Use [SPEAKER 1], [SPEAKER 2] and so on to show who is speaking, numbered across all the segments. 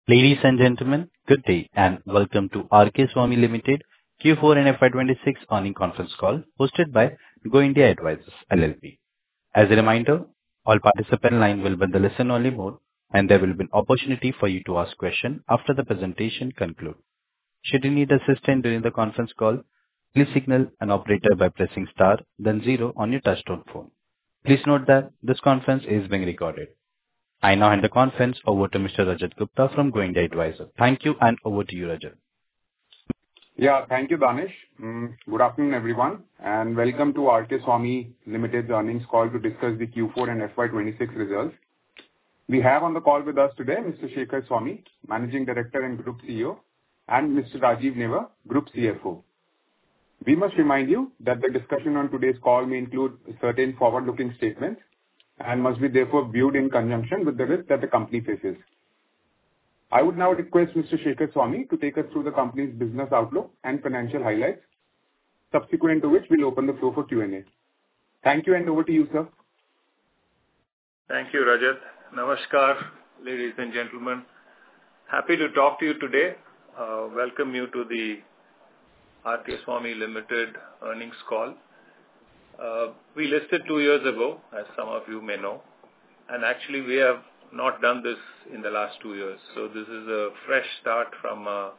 [SPEAKER 1] Ladies and gentlemen, good day and welcome to RK Swamy Limited Q4 and FY26 earnings conference call hosted by Go India Advisors LLP. As a reminder, all participant line will be in the listen-only mode, and there will be an opportunity for you to ask questions after the presentation concludes. Should you need assistance during the conference call, please signal an operator by pressing star, then zero on your touchtone phone. Please note that this conference is being recorded. I now hand the conference over to Mr. Rajat Gupta from Go India Advisors. Thank you, and over to you, Rajat.
[SPEAKER 2] Yeah, thank you, Danish. Good afternoon, everyone, and welcome to RK Swamy Limited's earnings call to discuss the Q4 and FY26 results. We have on the call with us today Mr. Shekhar Swamy, Managing Director and Group CEO, and Mr. Rajiv Neva, Group CFO. We must remind you that the discussion on today's call may include certain forward-looking statements and must be therefore viewed in conjunction with the risk that the company faces. I would now request Mr. Shekhar Swamy to take us through the company's business outlook and financial highlights, subsequent to which we'll open the floor for Q&A. Thank you, and over to you, sir.
[SPEAKER 3] Thank you, Rajat. Namaskar, ladies and gentlemen. Happy to talk to you today. Welcome you to the RK Swamy Limited earnings call. We listed 2 years ago, as some of you may know, and actually we have not done this in the last 2 years. So this is a fresh start from a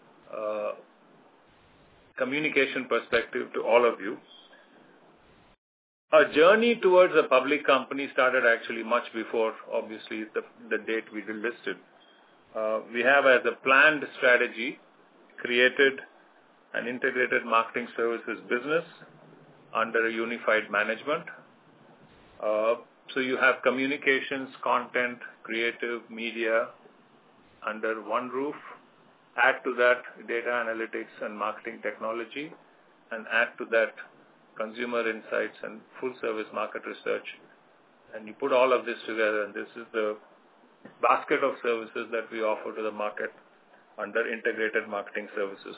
[SPEAKER 3] communication perspective to all of you. Our journey towards a public company started actually much before, obviously, the date we were listed. We have, as a planned strategy, created an integrated marketing services business under a unified management. So you have communications, content, creative, media under one roof. Add to that data analytics and marketing technology, and add to that consumer insights and full service market research. And you put all of this together, and this is the basket of services that we offer to the market under integrated marketing services.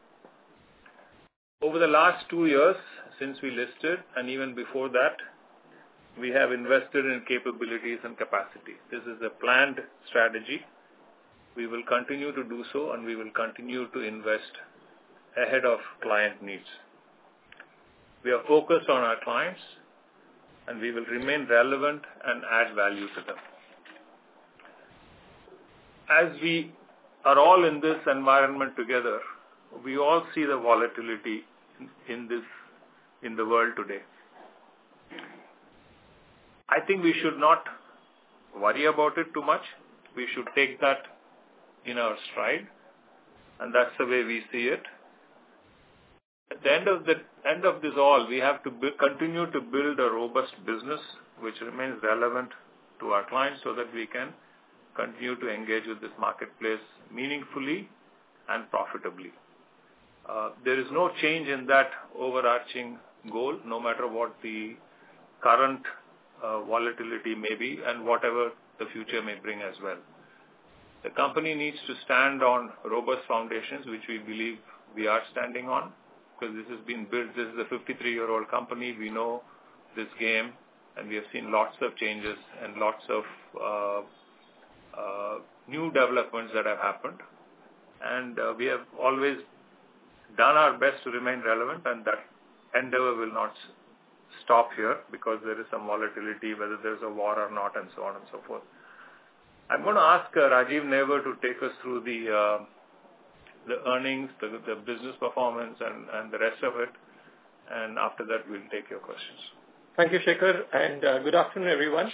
[SPEAKER 3] Over the last 2 years, since we listed, and even before that, we have invested in capabilities and capacity. This is a planned strategy. We will continue to do so, and we will continue to invest ahead of client needs. We are focused on our clients, and we will remain relevant and add value to them. As we are all in this environment together, we all see the volatility in the world today. I think we should not worry about it too much. We should take that in our stride, and that's the way we see it. At the end of this all, we have to continue to build a robust business which remains relevant to our clients so that we can continue to engage with this marketplace meaningfully and profitably. There is no change in that overarching goal, no matter what the current volatility may be and whatever the future may bring as well. The company needs to stand on robust foundations, which we believe we are standing on, because this has been built. This is a 53-year-old company. We know this game, and we have seen lots of changes and lots of new developments that have happened. And we have always done our best to remain relevant, and that endeavor will not stop here because there is some volatility, whether there's a war or not, and so on and so forth. I'm going to ask Rajiv Neva to take us through the earnings, the business performance, and the rest of it, and after that we'll take your questions.
[SPEAKER 4] Thank you, Shekhar, and good afternoon, everyone.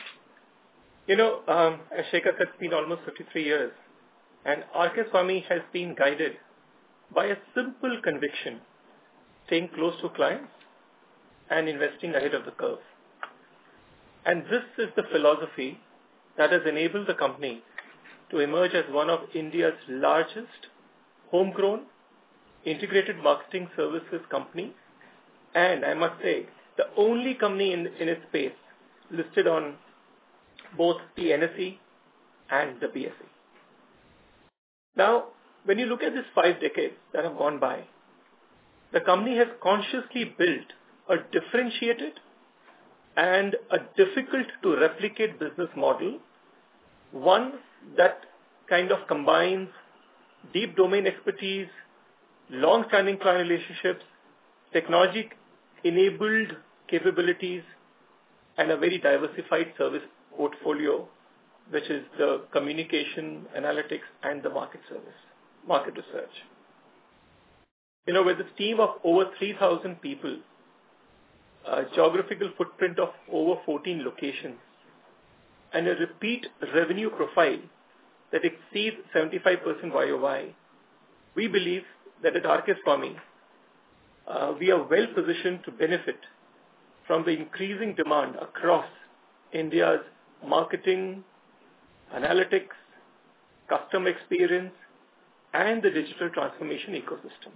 [SPEAKER 4] As Shekhar said, it's been almost 53 years, and RK Swamy has been guided by a simple conviction: staying close to clients and investing ahead of the curve. And this is the philosophy that has enabled the company to emerge as one of India's largest homegrown integrated marketing services company, and I must say, the only company in its space listed on both the NSE and the BSE. Now, when you look at these 5 decades that have gone by, the company has consciously built a differentiated and a difficult to replicate business model, one that kind of combines deep domain expertise, long-standing client relationships, technology-enabled capabilities, and a very diversified service portfolio, which is the communication, analytics, and the market research. With this team of over 3,000 people, a geographical footprint of over 14 locations, and a repeat revenue profile that exceeds 75% YOY, we believe that at RK Swamy, we are well positioned to benefit from the increasing demand across India's marketing, analytics, customer experience, and the digital transformation ecosystem.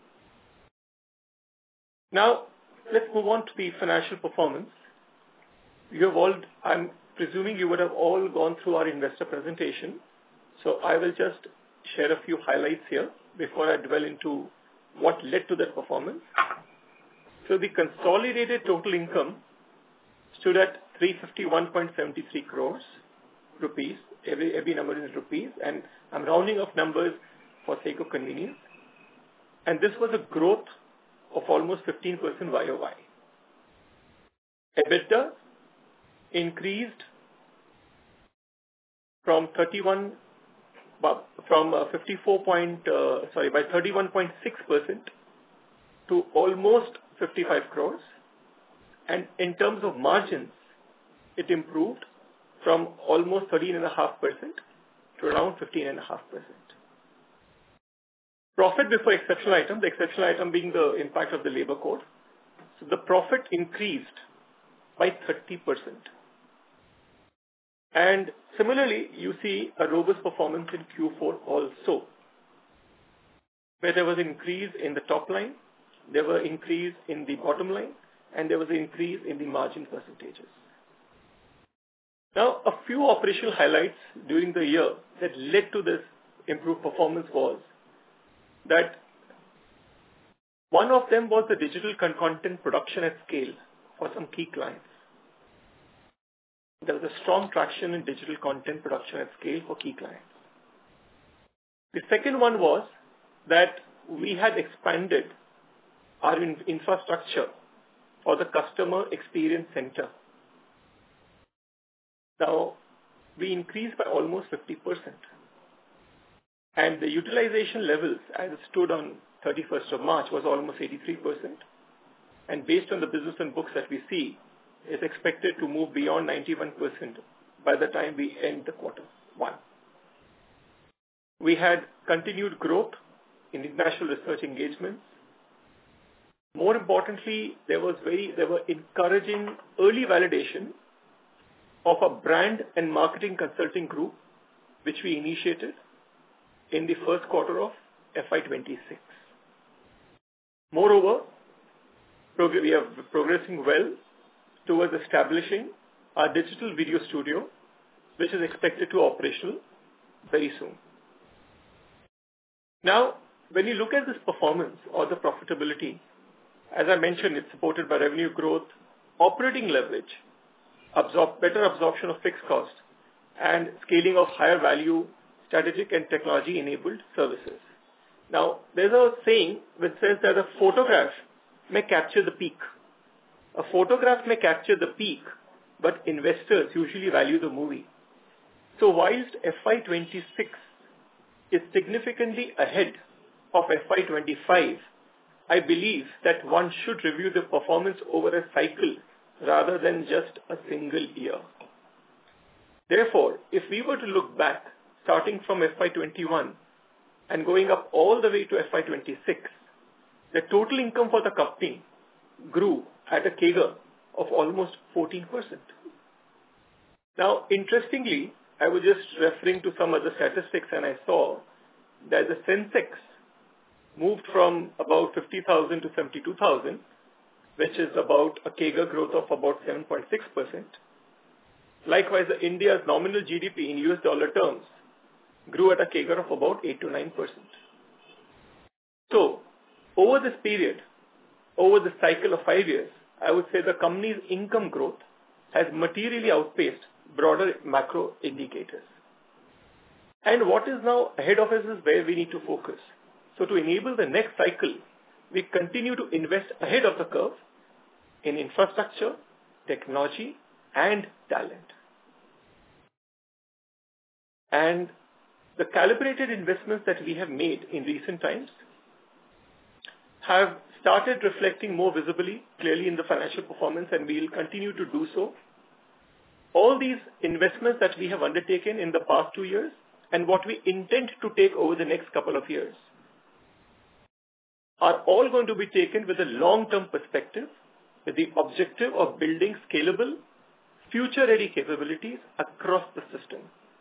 [SPEAKER 4] Now, let's move on to the financial performance. I'm presuming you would have all gone through our investor presentation, so I will just share a few highlights here before I dwell into what led to that performance. So the consolidated total income stood at 351.73 crores rupees. Every number is rupees, and I'm rounding off numbers for sake of convenience. And this was a growth of almost 15% YOY. EBITDA increased by 31.6% to almost 55 crores. And in terms of margins, it improved from almost 13.5% to around 15.5%. Profit before exceptional item, the exceptional item being the impact of the labor code. So the profit increased by 30%. And similarly, you see a robust performance in Q4 also, where there was an increase in the top line, there was an increase in the bottom line, and there was an increase in the margin percentages. Now, a few operational highlights during the year that led to this improved performance was that one of them was the digital content production at scale for some key clients. There was a strong traction in digital content production at scale for key clients. The second one was that we had expanded our infrastructure for the customer experience center. Now, we increased by almost 50%. And the utilization levels as it stood on 31st of March was almost 83%. And based on the business and books that we see, is expected to move beyond 91% by the time we end the quarter one. We had continued growth in international research engagements. More importantly, there were encouraging early validation of a brand and marketing consulting group, which we initiated in the first quarter of FY26. Moreover, we are progressing well towards establishing our digital video studio, which is expected to be operational very soon. Now, when you look at this performance or the profitability, as I mentioned, it's supported by revenue growth, operating leverage, better absorption of fixed cost, and scaling of higher value strategic and technology-enabled services. Now, there's a saying which says that a photograph may capture the peak. A photograph may capture the peak, but investors usually value the movie. So whilst FY26 is significantly ahead of FY25, I believe that one should review the performance over a cycle rather than just a single year. Therefore, if we were to look back, starting from FY21 and going up all the way to FY26, the total income for the company grew at a CAGR of almost 14%. Now, interestingly, I was just referring to some other statistics and I saw that the Sensex moved from about 50,000 to 72,000, which is about a CAGR growth of about 7.6%. Likewise, India's nominal GDP in US dollar terms grew at a CAGR of about 8 to 9%. So, over this period, over the cycle of 5 years, I would say the company's income growth has materially outpaced broader macro indicators. And what is now ahead of us is where we need to focus. So to enable the next cycle, we continue to invest ahead of the curve in infrastructure, technology, and talent. And the calibrated investments that we have made in recent times have started reflecting more visibly, clearly in the financial performance, and we will continue to do so. All these investments that we have undertaken in the past 2 years and what we intend to take over the next couple of years are all going to be taken with a long-term perspective, with the objective of building scalable, future-ready capabilities across the system.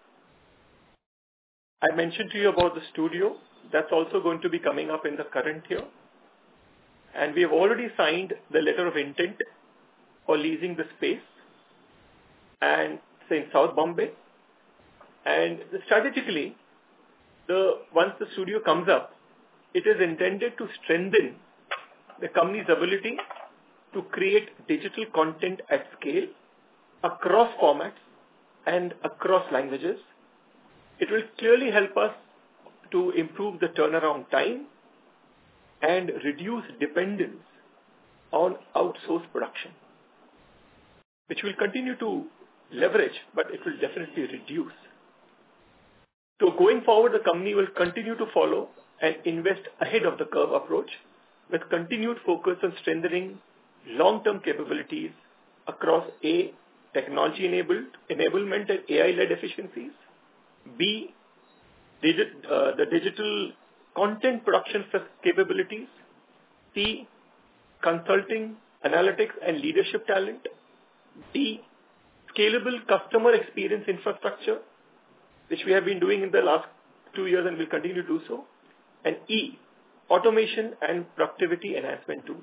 [SPEAKER 4] I mentioned to you about the studio. That's also going to be coming up in the current year. And we have already signed the letter of intent for leasing the space, and say in South Bombay. And strategically, once the studio comes up, it is intended to strengthen the company's ability to create digital content at scale across formats and across languages. It will clearly help us to improve the turnaround time and reduce dependence on outsourced production, which will continue to leverage, but it will definitely reduce. So going forward, the company will continue to follow and invest ahead of the curve approach with continued focus on strengthening long-term capabilities across A, technology enablement and AI-led efficiencies, B, the digital content production capabilities, C, consulting, analytics and leadership talent, D, scalable customer experience infrastructure, which we have been doing in the last 2 years and will continue to do so, and E, automation and productivity enhancement tools.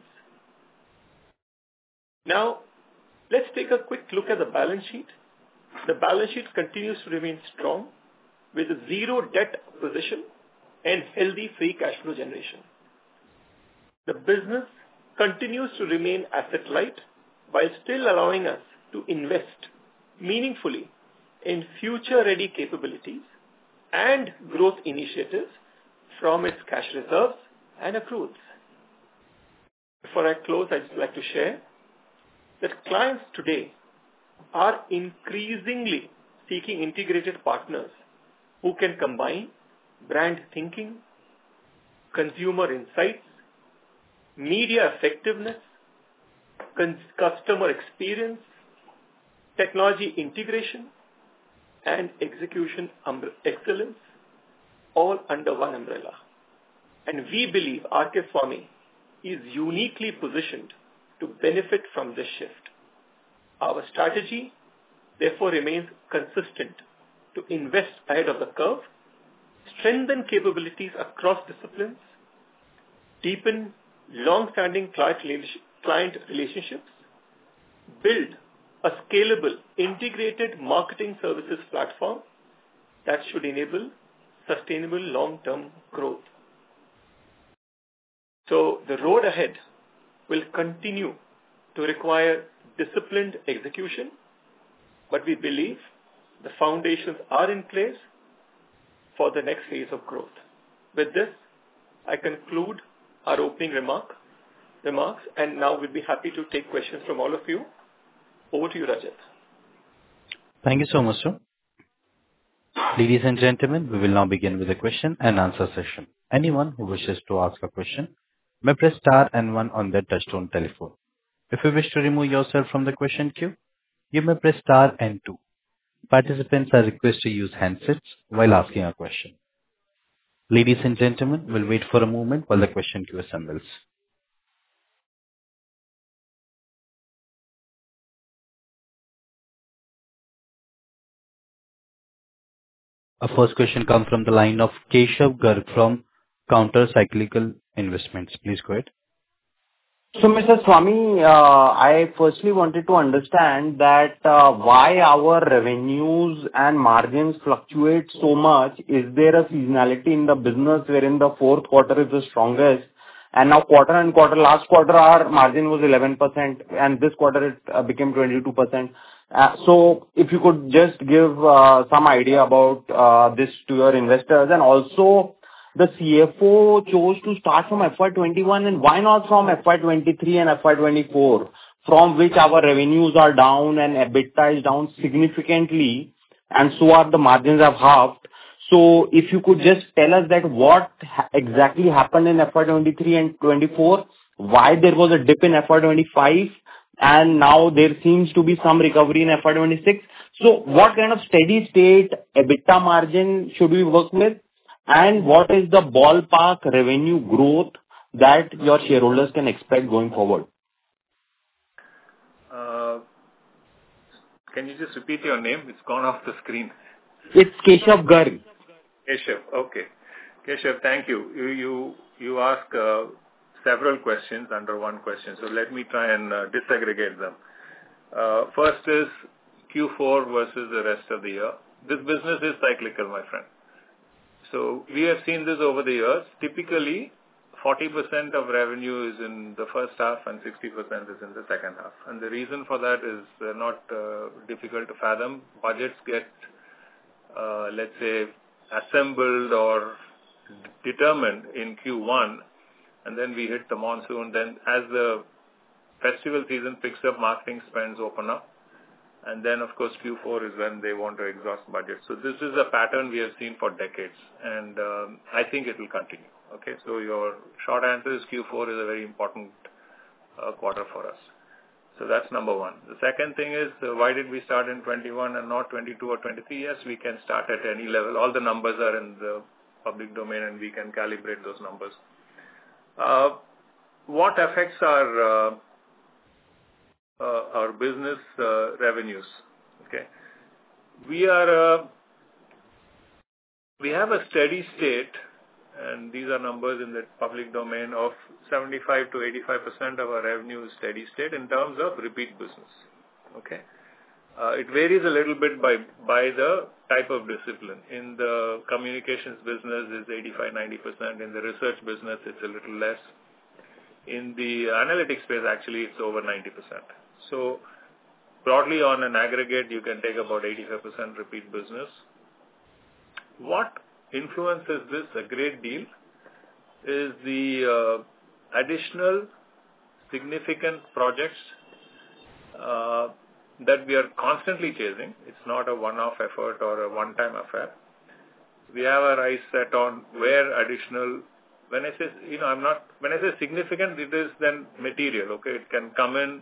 [SPEAKER 4] Now, let's take a quick look at the balance sheet. The balance sheet continues to remain strong with a zero debt position and healthy free cash flow generation. The business continues to remain asset light while still allowing us to invest meaningfully in future-ready capabilities and growth initiatives from its cash reserves and accruals. Before I close, I'd just like to share that clients today are increasingly seeking integrated partners who can combine brand thinking, consumer insights, media effectiveness, customer experience, technology integration, and execution excellence, all under one umbrella. And we believe RK Swamy is uniquely positioned to benefit from this shift. Our strategy, therefore, remains consistent to invest ahead of the curve, strengthen capabilities across disciplines, deepen long-standing client relationships, build a scalable, integrated marketing services platform that should enable sustainable long-term growth. So the road ahead will continue to require disciplined execution, but we believe the foundations are in place for the next phase of growth. With this, I conclude our opening remarks, and now we'll be happy to take questions from all of you. Over to you, Rajat.
[SPEAKER 1] Thank you so much, sir. Ladies and gentlemen, we will now begin with the question and answer session. Anyone who wishes to ask a question may press star and one on their touchtone telephone. If you wish to remove yourself from the question queue, you may press star and two. Participants are requested to use handsets while asking a question. Ladies and gentlemen, we'll wait for a moment while the question queue assembles. Our first question comes from the line of Keshav Garg from Counter Cyclical Investments. Please go ahead.
[SPEAKER 5] So, Mr. Swamy, I firstly wanted to understand that why our revenues and margins fluctuate so much. Is there a seasonality in the business wherein the fourth quarter is the strongest? And now quarter and quarter, last quarter our margin was 11% and this quarter it became 22%. So if you could just give some idea about this to your investors. And also, the CFO chose to start from FY21, and why not from FY23 and FY24, from which our revenues are down and EBITDA is down significantly, and so are the margins have halved. So if you could just tell us that what exactly happened in FY23 and 24, why there was a dip in FY25, and now there seems to be some recovery in FY26. So what kind of steady state EBITDA margin should we work with, and what is the ballpark revenue growth that your shareholders can expect going forward?
[SPEAKER 3] Can you just repeat your name? It's gone off the screen.
[SPEAKER 5] It's Keshav Garg.
[SPEAKER 3] Keshav, okay. Keshav, thank you. You asked several questions under one question, so let me try and disaggregate them. First is Q4 versus the rest of the year. This business is cyclical, my friend. So we have seen this over the years. Typically, 40% of revenue is in the first half and 60% is in the second half. And the reason for that is not difficult to fathom. Budgets get, let's say, assembled or determined in Q1, and then we hit the monsoon. Then as the festival season picks up, marketing spends open up. And then, of course, Q4 is when they want to exhaust budget. So this is a pattern we have seen for decades, and I think it will continue. Okay, so your short answer is Q4 is a very important quarter for us. So that's number one. The second thing is, why did we start in 21 and not 22 or 23? Yes, we can start at any level. All the numbers are in the public domain, and we can calibrate those numbers. What affects our business revenues? Okay, we have a steady state, and these are numbers in the public domain, of 75 to 85% of our revenue is steady state in terms of repeat business. Okay, it varies a little bit by the type of discipline. In the communications business, it's 85-90%. In the research business, it's a little less. In the analytics space, actually, it's over 90%. So broadly, on an aggregate, you can take about 85% repeat business. What influences this a great deal is the additional significant projects that we are constantly chasing. It's not a one-off effort or a one-time affair. We have our eyes set on where additional. When I say when I say significant, it is then material. Okay, it can come in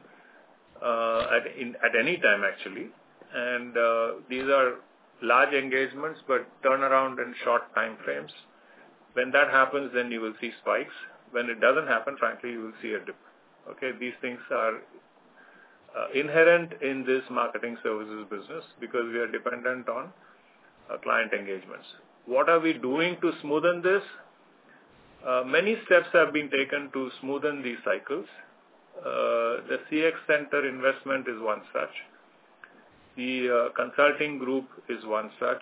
[SPEAKER 3] at any time actually, and these are large engagements, but turnaround in short time frames. When that happens, then you will see spikes. When it doesn't happen, frankly, you will see a dip. Okay, these things are inherent in this marketing services business because we are dependent on client engagements. What are we doing to smoothen this? Many steps have been taken to smoothen these cycles. The CX Center investment is one such. The consulting group is one such.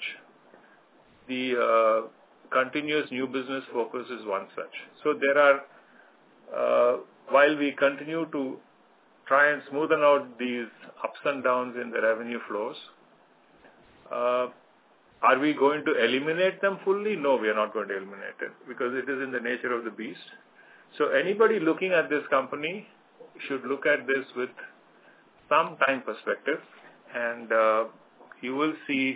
[SPEAKER 3] The continuous new business focus is one such. So there are, while we continue to try and smoothen out these ups and downs in the revenue flows, are we going to eliminate them fully? No, we are not going to eliminate it because it is in the nature of the beast. So anybody looking at this company should look at this with some time perspective, and you will see.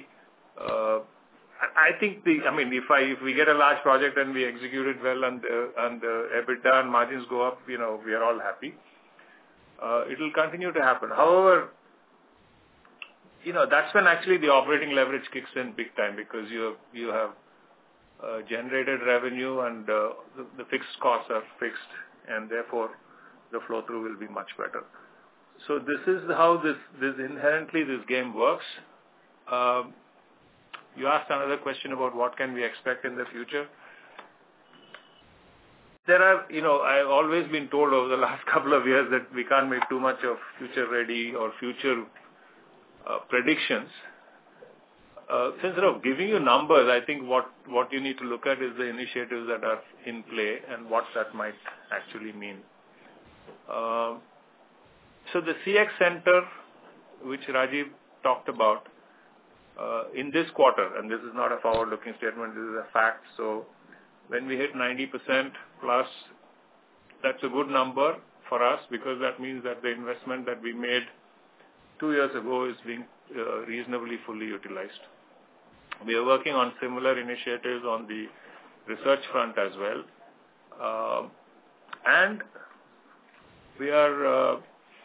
[SPEAKER 3] I think if we get a large project and we execute it well, and the EBITDA and margins go up, we are all happy. It will continue to happen. However, that's when actually the operating leverage kicks in big time because you have generated revenue and the fixed costs are fixed, and therefore the flow through will be much better. So this is how this inherently this game works. You asked another question about what can we expect in the future. There are, I've always been told over the last couple of years that we can't make too much of future ready or future predictions. Instead of giving you numbers, I think what you need to look at is the initiatives that are in play and what that might actually mean. So the CX Center which Rajiv talked about, in this quarter, and this is not a forward-looking statement, this is a fact. So when we hit 90% plus, that's a good number for us because that means that the investment that we made 2 years ago is being reasonably fully utilized. We are working on similar initiatives on the research front as well. And we are,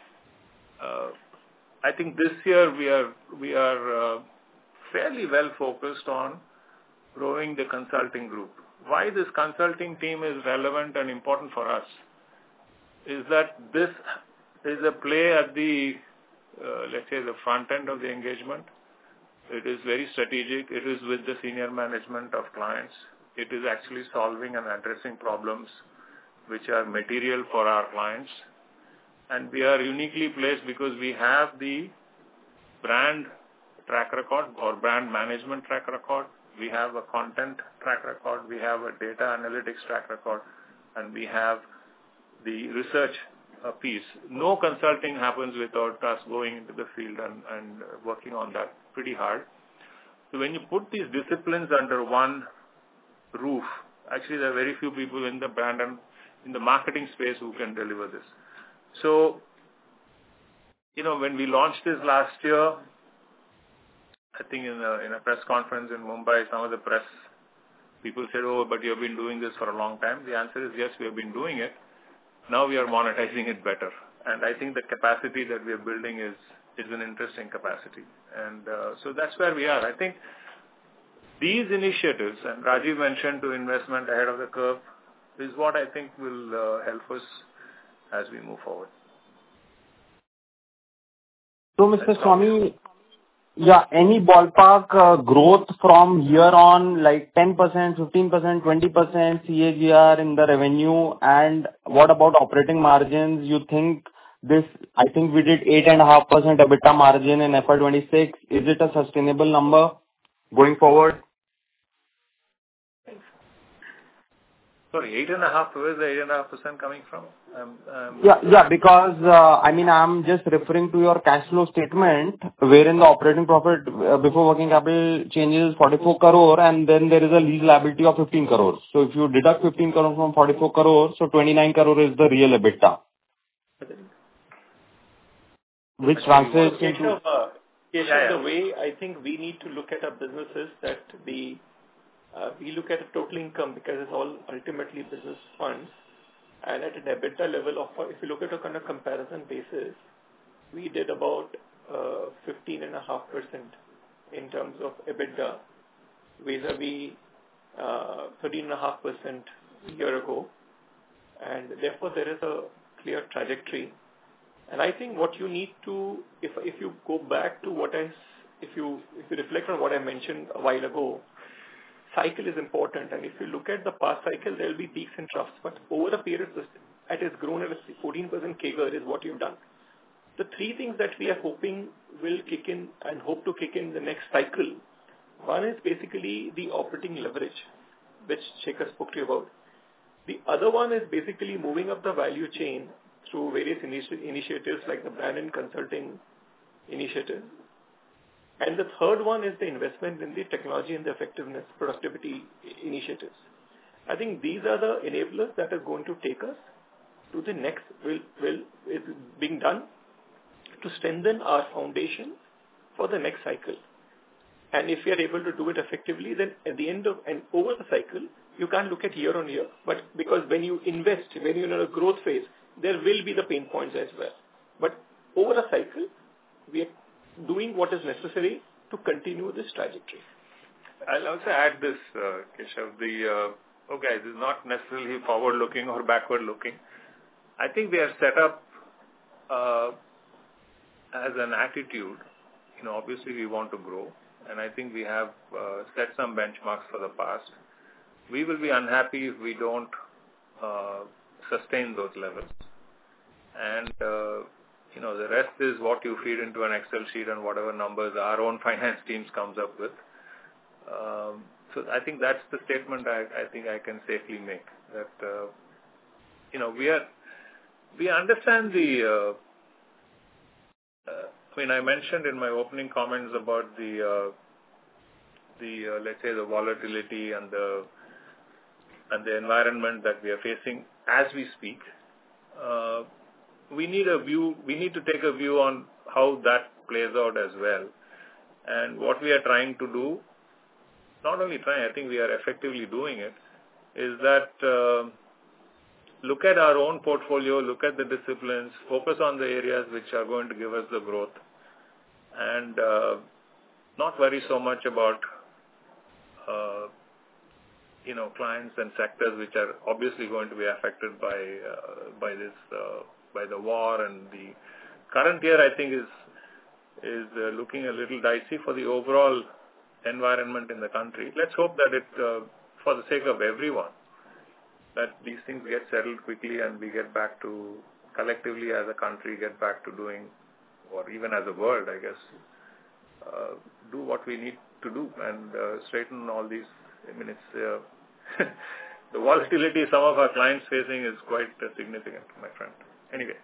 [SPEAKER 3] I think this year we are fairly well focused on growing the consulting group. Why this consulting team is relevant and important for us is that this is a play at the, let's say, the front end of the engagement. It is very strategic. It is with the senior management of clients. It is actually solving and addressing problems which are material for our clients. And we are uniquely placed because we have the brand track record or brand management track record. We have a content track record. We have a data analytics track record. And we have the research piece. No consulting happens without us going into the field and working on that pretty hard. So when you put these disciplines under one roof, actually there are very few people in the brand and in the marketing space who can deliver this. So, when we launched this last year, I think in a press conference in Mumbai, some of the press people said, "Oh, but you have been doing this for a long time." The answer is yes, we have been doing it. Now we are monetizing it better. And I think the capacity that we are building is an interesting capacity. And so that's where we are. I think these initiatives, and Rajiv mentioned to investment ahead of the curve, is what I think will help us as we move forward.
[SPEAKER 5] So, Mr. Swamy, any ballpark growth from here on, like 10%, 15%, 20% CAGR in the revenue, and what about operating margins? You think I think we did 8.5% EBITDA margin in FY26. Is it a sustainable number going forward?
[SPEAKER 3] Sorry, 8.5%, where is the 8.5% coming from?
[SPEAKER 5] Because, I'm just referring to your cash flow statement, wherein the operating profit before working capital changes 44 crore, and then there is a lease liability of 15 crore. So if you deduct 15 crore from 44 crore, so 29 crore is the real EBITDA. Which translates into...
[SPEAKER 4] The way I think we need to look at our business is that we look at a total income because it's all ultimately business funds. And at an EBITDA level, if you look at it on a comparison basis, we did about 15.5% in terms of EBITDA, vis-a-vis 13.5% a year ago. And therefore, there is a clear trajectory. And I think what you need to, if you go back to if you reflect on what I mentioned a while ago, cycle is important, and if you look at the past cycle, there will be peaks and troughs, but over the period, it has grown at a 14% CAGR is what you've done. The three things that we are hoping will kick in and hope to kick in the next cycle, one is basically the operating leverage, which Shekhar spoke to you about. The other one is basically moving up the value chain through various initiatives like the brand and consulting initiative. And the third one is the investment in the technology and the effectiveness, productivity initiatives. I think these are the enablers that are going to take us to the next, is being done to strengthen our foundation for the next cycle. And if we are able to do it effectively, then at the end of and over the cycle, you can't look at year on year. But because when you invest, when you're in a growth phase, there will be the pain points as well. But over a cycle, we are doing what is necessary to continue this trajectory.
[SPEAKER 3] I'll also add this, Keshav. This is not necessarily forward-looking or backward-looking. I think we are set up as an attitude. Obviously we want to grow, and I think we have set some benchmarks for the past. We will be unhappy if we don't sustain those levels. And the rest is what you feed into an Excel sheet and whatever numbers our own finance teams comes up with. So I think that's the statement I think I can safely make. That we understand the I mentioned in my opening comments about the let's say the volatility and the environment that we are facing as we speak. We need to take a view on how that plays out as well. And what we are trying to do, not only trying, I think we are effectively doing it, is that look at our own portfolio, look at the disciplines, focus on the areas which are going to give us the growth, and not worry so much about clients and sectors which are obviously going to be affected by the war. And the current year, I think, is looking a little dicey for the overall environment in the country. Let's hope that it, for the sake of everyone, that these things get settled quickly and we get back to, collectively as a country, get back to doing, or even as a world, I guess, do what we need to do and straighten all these. It's the volatility some of our clients facing is quite significant, my friend. Anyway,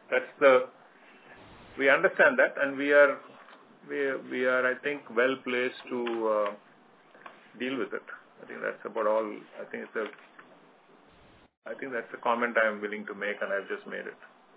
[SPEAKER 3] we understand that, and we are, I think, well placed to deal with it. I think that's about all. I think that's a comment I am willing to make, and I've just made it.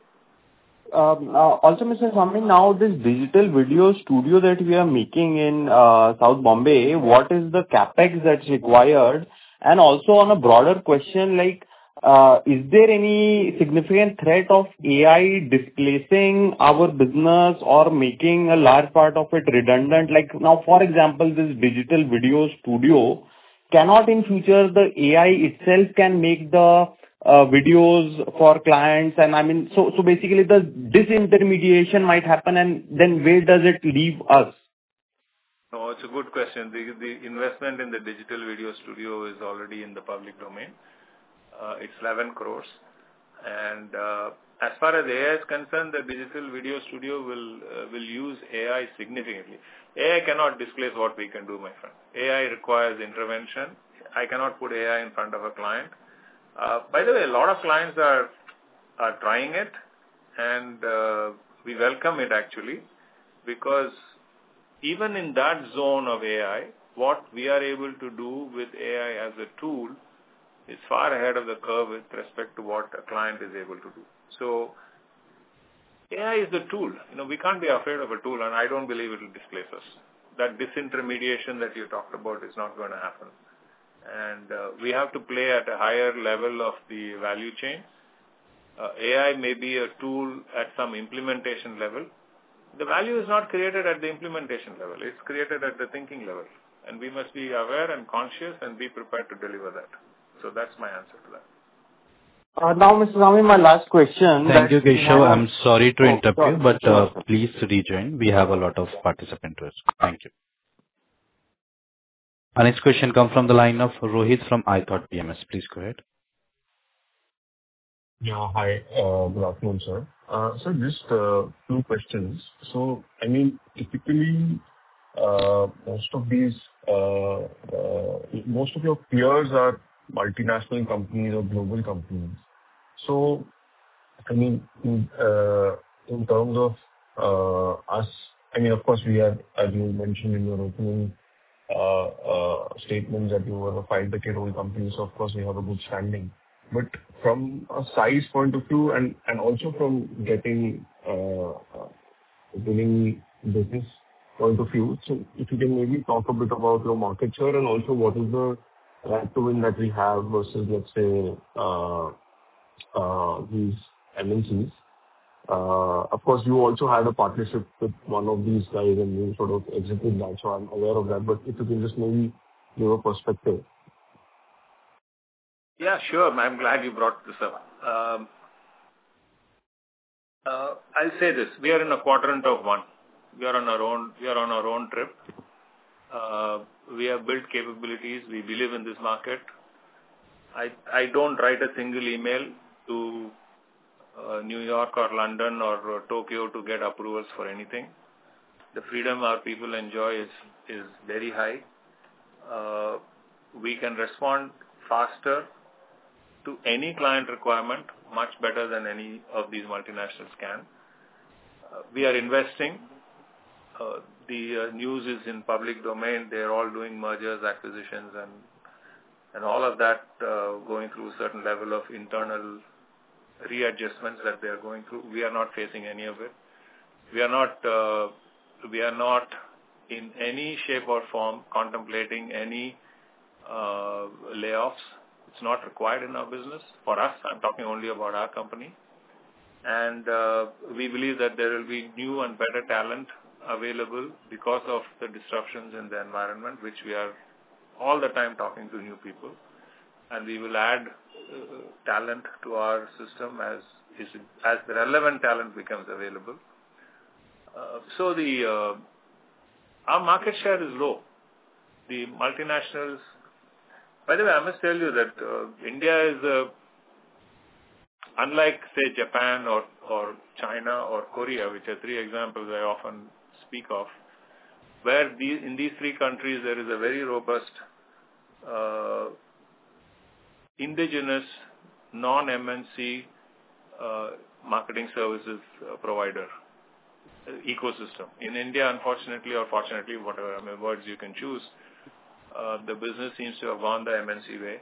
[SPEAKER 5] Also, Mr. Swami, now this digital video studio that we are making in South Bombay, what is the capex that's required? And also on a broader question, like, is there any significant threat of AI displacing our business or making a large part of it redundant? Like now, for example, this digital video studio, cannot in future the AI itself can make the videos for clients, and so basically the disintermediation might happen, and then where does it leave us?
[SPEAKER 3] No, it's a good question. The investment in the digital video studio is already in the public domain. It's 11 crores. And as far as AI is concerned, the digital video studio will use AI significantly. AI cannot displace what we can do, my friend. AI requires intervention. I cannot put AI in front of a client. By the way, a lot of clients are trying it, and we welcome it actually, because even in that zone of AI, what we are able to do with AI as a tool is far ahead of the curve with respect to what a client is able to do. So AI is the tool. We can't be afraid of a tool, and I don't believe it will displace us. That disintermediation that you talked about is not going to happen. And we have to play at a higher level of the value chain. AI may be a tool at some implementation level. The value is not created at the implementation level. It's created at the thinking level. And we must be aware and conscious and be prepared to deliver that. So that's my answer to that.
[SPEAKER 5] Now, Mr. Swami, my last question.
[SPEAKER 1] Thank you, Keshav. I'm sorry to interrupt you, but please rejoin. We have a lot of participants. Thank you. Our next question comes from the line of Rohit from iThought PMS. Please go ahead.
[SPEAKER 6] Yeah, hi. Good afternoon, sir. So just two questions. So, typically, most of your peers are multinational companies or global companies. So, in terms of us, of course, we are, as you mentioned in your opening statement, that you were a 5-decade-old company, so of course we have a good standing. But from a size point of view and also from winning business point of view, so if you can maybe talk a bit about your market share and also what is the right to win that we have versus, let's say, these MNCs. Of course, you also had a partnership with one of these guys and you sort of exited that, so I'm aware of that. But if you can just maybe give a perspective.
[SPEAKER 3] Yeah, sure. I'm glad you brought this up. I'll say this: we are in a quadrant of one. We are on our own trip. We have built capabilities. We believe in this market. I don't write a single email to New York or London or Tokyo to get approvals for anything. The freedom our people enjoy is very high. We can respond faster to any client requirement much better than any of these multinationals can. We are investing. The news is in public domain. They are all doing mergers, acquisitions, and all of that going through a certain level of internal readjustments that they are going through. We are not facing any of it. We are not in any shape or form contemplating any layoffs. It's not required in our business. For us, I'm talking only about our company. And we believe that there will be new and better talent available because of the disruptions in the environment, which we are all the time talking to new people. And we will add talent to our system as the relevant talent becomes available. So our market share is low. The multinationals, by the way, I must tell you that India is unlike, say, Japan or China or Korea, which are three examples I often speak of, where in these three countries there is a very robust indigenous non-MNC marketing services provider ecosystem. In India, unfortunately or fortunately, whatever words you can choose, the business seems to have gone the MNC way.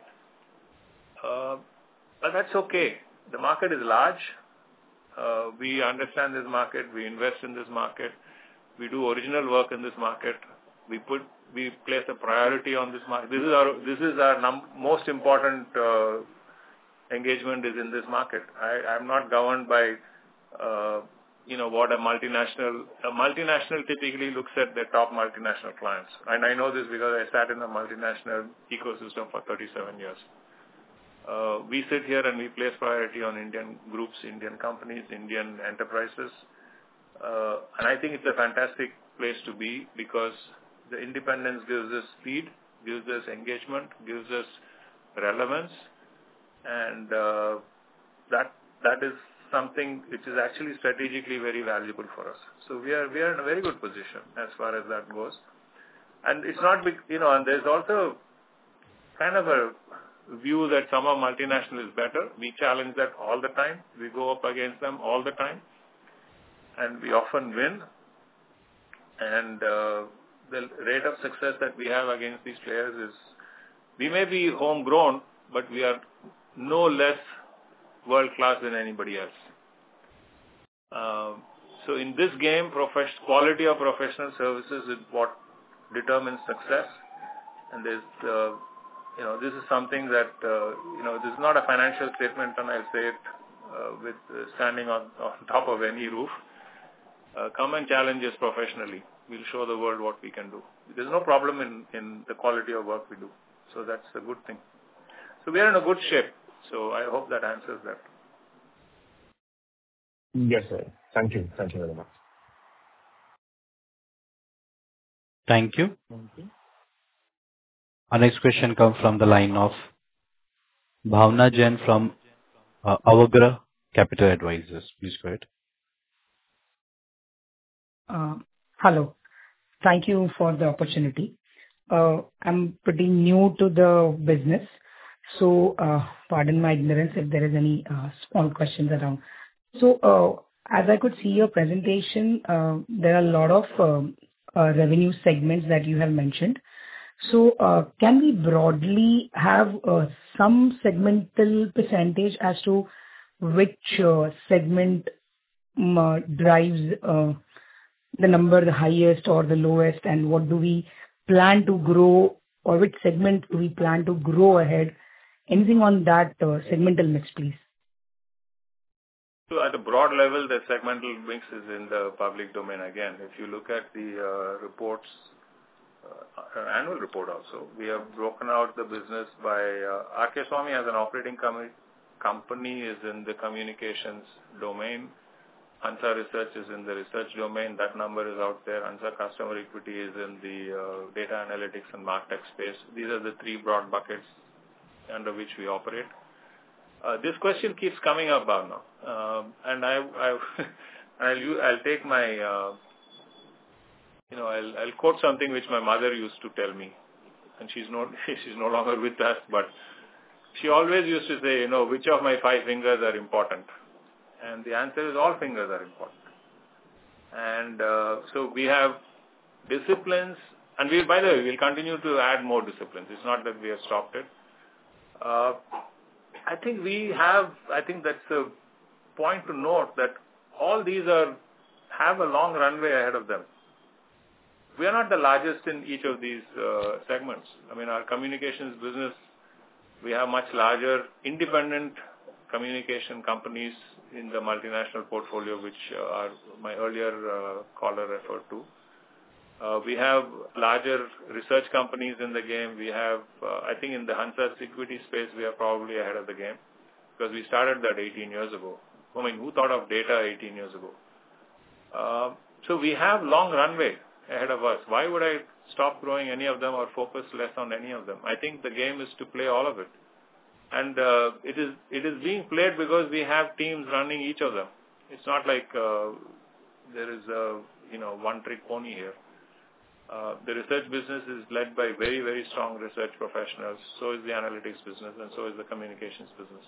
[SPEAKER 3] But that's okay. The market is large. We understand this market. We invest in this market. We do original work in this market. We place a priority on this market. This is our most important engagement is in this market. I'm not governed by what a multinational typically looks at their top multinational clients. And I know this because I sat in a multinational ecosystem for 37 years. We sit here and we place priority on Indian groups, Indian companies, Indian enterprises. And I think it's a fantastic place to be because the independence gives us speed, gives us engagement, gives us relevance, and that is something which is actually strategically very valuable for us. So we are in a very good position as far as that goes. And it's not big, and there's also kind of a view that some of multinational is better. We challenge that all the time. We go up against them all the time, and we often win. And the rate of success that we have against these players is, we may be homegrown, but we are no less world-class than anybody else. So in this game, quality of professional services is what determines success. And there's, this is something that, this is not a financial statement, and I'll say it with standing on top of any roof. Come and challenge us professionally. We'll show the world what we can do. There's no problem in the quality of work we do. So that's a good thing. So we are in a good shape. So I hope that answers that.
[SPEAKER 6] Yes, sir. Thank you. Thank you very much.
[SPEAKER 1] Thank you. Our next question comes from the line of Bhavna Jain from Avagra Capital Advisors. Please go ahead.
[SPEAKER 7] Hello. Thank you for the opportunity. I'm pretty new to the business, so pardon my ignorance if there is any small questions around. So as I could see your presentation, there are a lot of revenue segments that you have mentioned. So can we broadly have some segmental percentage as to which segment drives the number the highest or the lowest, and what do we plan to grow, or which segment do we plan to grow ahead? Anything on that segmental mix, please?
[SPEAKER 3] So at a broad level, the segmental mix is in the public domain again. If you look at the reports, annual report also, we have broken out the business by RK Swamy as an operating company is in the communications domain. ANSA Research is in the research domain. That number is out there. ANSA Customer Equity is in the data analytics and MarTech space. These are the three broad buckets under which we operate. This question keeps coming up, Bhavna, and I'll take my, I'll quote something which my mother used to tell me, and she's no longer with us, but she always used to say, which of my 5 fingers are important? And the answer is all fingers are important. And so we have disciplines, and by the way, we'll continue to add more disciplines. It's not that we have stopped it. I think that's a point to note that all these have a long runway ahead of them. We are not the largest in each of these segments. I mean, our communications business, we have much larger independent communication companies in the multinational portfolio, which my earlier caller referred to. We have larger research companies in the game. We have, I think in the Hansas equity space, we are probably ahead of the game because we started that 18 years ago. I mean, who thought of data 18 years ago? So we have long runway ahead of us. Why would I stop growing any of them or focus less on any of them? I think the game is to play all of it. And it is being played because we have teams running each of them. It's not like there is a one-trick pony here. The research business is led by very, very strong research professionals. So is the analytics business, and so is the communications business.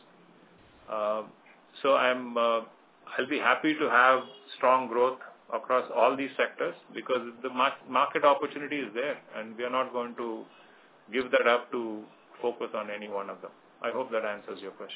[SPEAKER 3] So I'll be happy to have strong growth across all these sectors because the market opportunity is there, and we are not going to give that up to focus on any one of them. I hope that answers your question.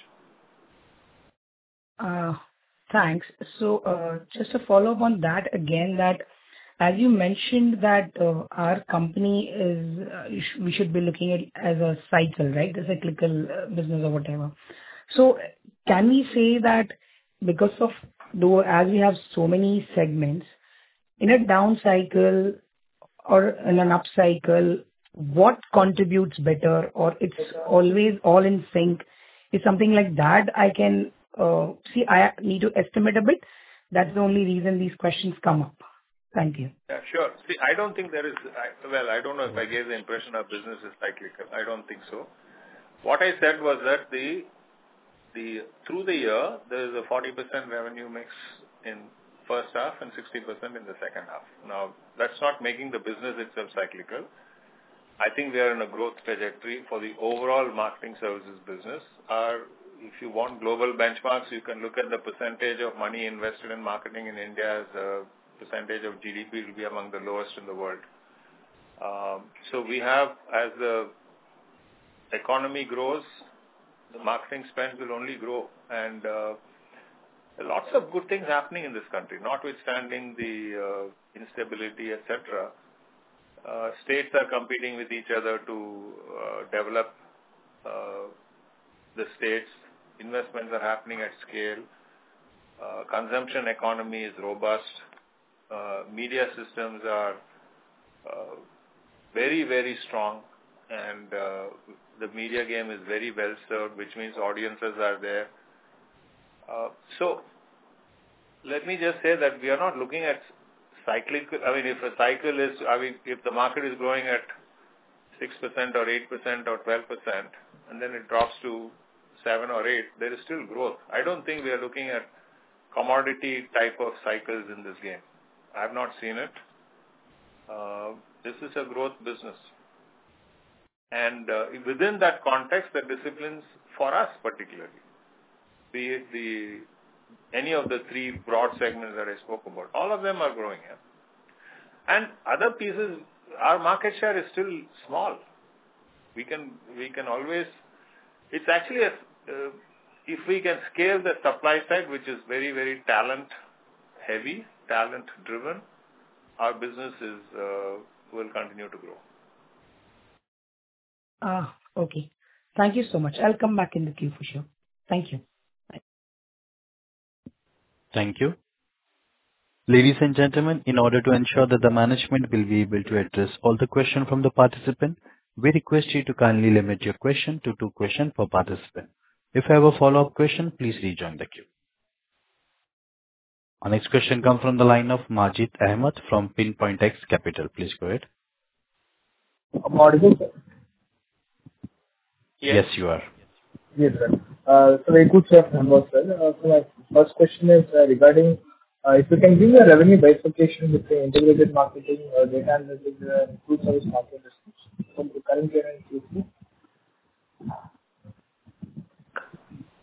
[SPEAKER 7] Thanks. So just to follow up on that again, that as you mentioned that our company we should be looking at it as a cycle, right? The cyclical business or whatever. So can we say that because of as we have so many segments, in a down cycle or in an up cycle, what contributes better, or it's always all in sync? Is something like that I can see? I need to estimate a bit. That's the only reason these questions come up. Thank you.
[SPEAKER 3] Yeah, sure. See, I don't think there is, I don't know if I gave the impression our business is cyclical. I don't think so. What I said was that through the year, there is a 40% revenue mix in first half and 60% in the second half. Now, that's not making the business itself cyclical. I think we are in a growth trajectory for the overall marketing services business. If you want global benchmarks, you can look at the percentage of money invested in marketing in India as a percentage of GDP. It will be among the lowest in the world. So we have, as the economy grows, the marketing spend will only grow. And lots of good things happening in this country, notwithstanding the instability, etc. States are competing with each other to develop the states. Investments are happening at scale. Consumption economy is robust. Media systems are very, very strong, and the media game is very well served, which means audiences are there. So let me just say that we are not looking at cyclical. I mean, if a cycle is, if the market is growing at 6% or 8% or 12%, and then it drops to 7 or 8, there is still growth. I don't think we are looking at commodity type of cycles in this game. I have not seen it. This is a growth business. And within that context, the disciplines for us particularly, be it any of the three broad segments that I spoke about, all of them are growing. Yeah? And other pieces, our market share is still small. We can always, it's actually, if we can scale the supply side, which is very, very talent heavy, talent driven, our business will continue to grow.
[SPEAKER 7] Okay. Thank you so much. I'll come back in the queue for sure. Thank you. Bye.
[SPEAKER 1] Thank you. Ladies and gentlemen, in order to ensure that the management will be able to address all the questions from the participant, we request you to kindly limit your question to 2 questions per participant. If you have a follow-up question, please rejoin the queue. Our next question comes from the line of Majid Ahmad from Pinpoint X Capital. Please go ahead.
[SPEAKER 8] I'm audible, sir?
[SPEAKER 1] Yes, you are.
[SPEAKER 8] Yes, sir. So very good, sir. So my first question is regarding if you can give a revenue bifurcation between integrated marketing, data analytics, and food service market business from the current year and Q2.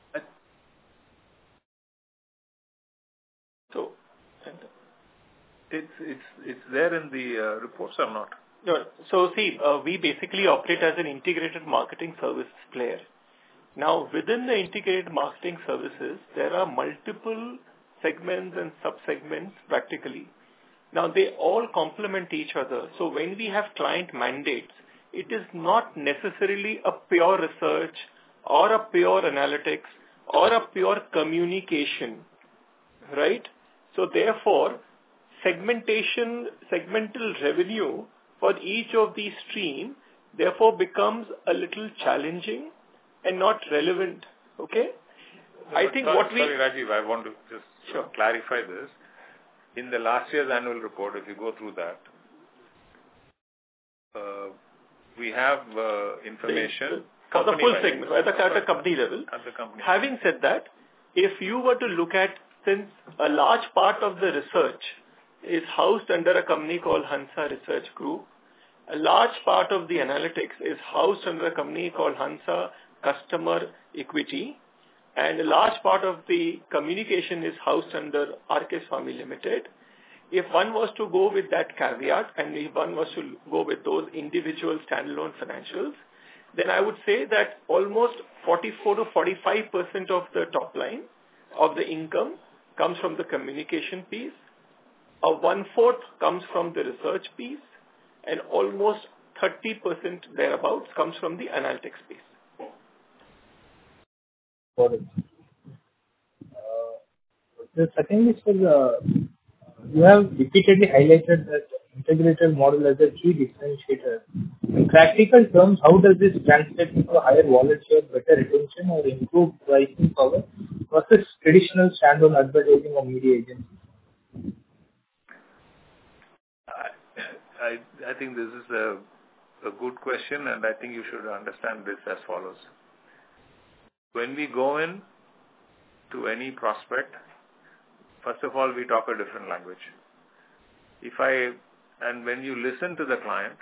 [SPEAKER 3] So, It's there in the reports or not?
[SPEAKER 4] No. So see, we basically operate as an integrated marketing service player. Now, within the integrated marketing services, there are multiple segments and sub-segments practically. Now, they all complement each other. So when we have client mandates, it is not necessarily a pure research or a pure analytics or a pure communication, right? So therefore, segmental revenue for each of these streams therefore becomes a little challenging and not relevant. Okay?
[SPEAKER 3] Sorry, Rajiv, I want to just clarify this. In the last year's annual report, if you go through that, we have information
[SPEAKER 4] for the full segment at the company level.
[SPEAKER 3] At the company.
[SPEAKER 4] Having said that, if you were to look at, since a large part of the research is housed under a company called Hansa Research Group, a large part of the analytics is housed under a company called Hansa Customer Equity, and a large part of the communication is housed under RK Swamy Limited. If one was to go with that caveat and if one was to go with those individual standalone financials, then I would say that almost 44 to 45% of the top line of the income comes from the communication piece, a 1/4 comes from the research piece, and almost 30% thereabouts comes from the analytics piece.
[SPEAKER 8] Got it. The second is you have repeatedly highlighted that integrated model as a key differentiator. In practical terms, how does this translate into higher wallet share, better retention, or improved pricing power versus traditional standalone advertising or media agencies?
[SPEAKER 3] I think this is a good question, and I think you should understand this as follows. When we go in to any prospect, first of all, we talk a different language. And when you listen to the client,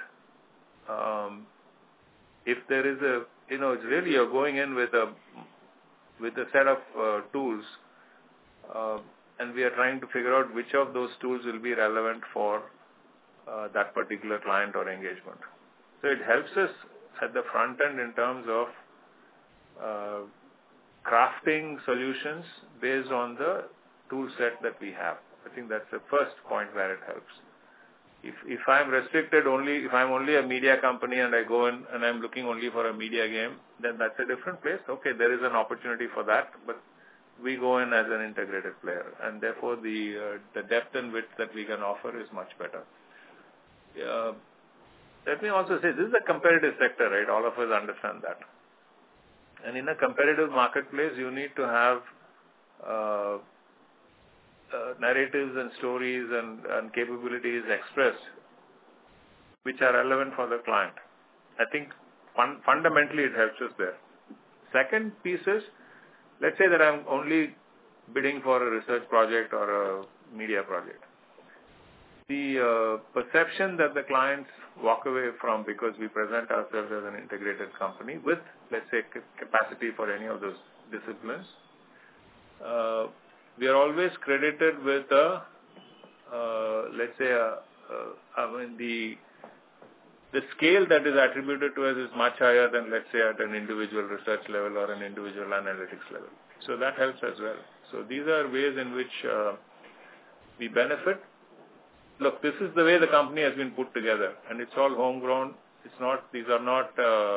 [SPEAKER 3] if there is it's really you're going in with a set of tools, and we are trying to figure out which of those tools will be relevant for that particular client or engagement. So it helps us at the front end in terms of crafting solutions based on the tool set that we have. I think that's the first point where it helps. If I'm restricted if I'm only a media company and I go in and I'm looking only for a media game, then that's a different place. Okay, there is an opportunity for that, but we go in as an integrated player, and therefore the depth and width that we can offer is much better. Let me also say, this is a competitive sector, right? All of us understand that. And in a competitive marketplace, you need to have narratives and stories and capabilities expressed which are relevant for the client. I think fundamentally it helps us there. Second piece is, let's say that I'm only bidding for a research project or a media project. The perception that the clients walk away from, because we present ourselves as an integrated company with, let's say, capacity for any of those disciplines, we are always credited with the scale that is attributed to us is much higher than, let's say, at an individual research level or an individual analytics level. So that helps as well. So these are ways in which we benefit. Look, this is the way the company has been put together, and it's all homegrown. These are not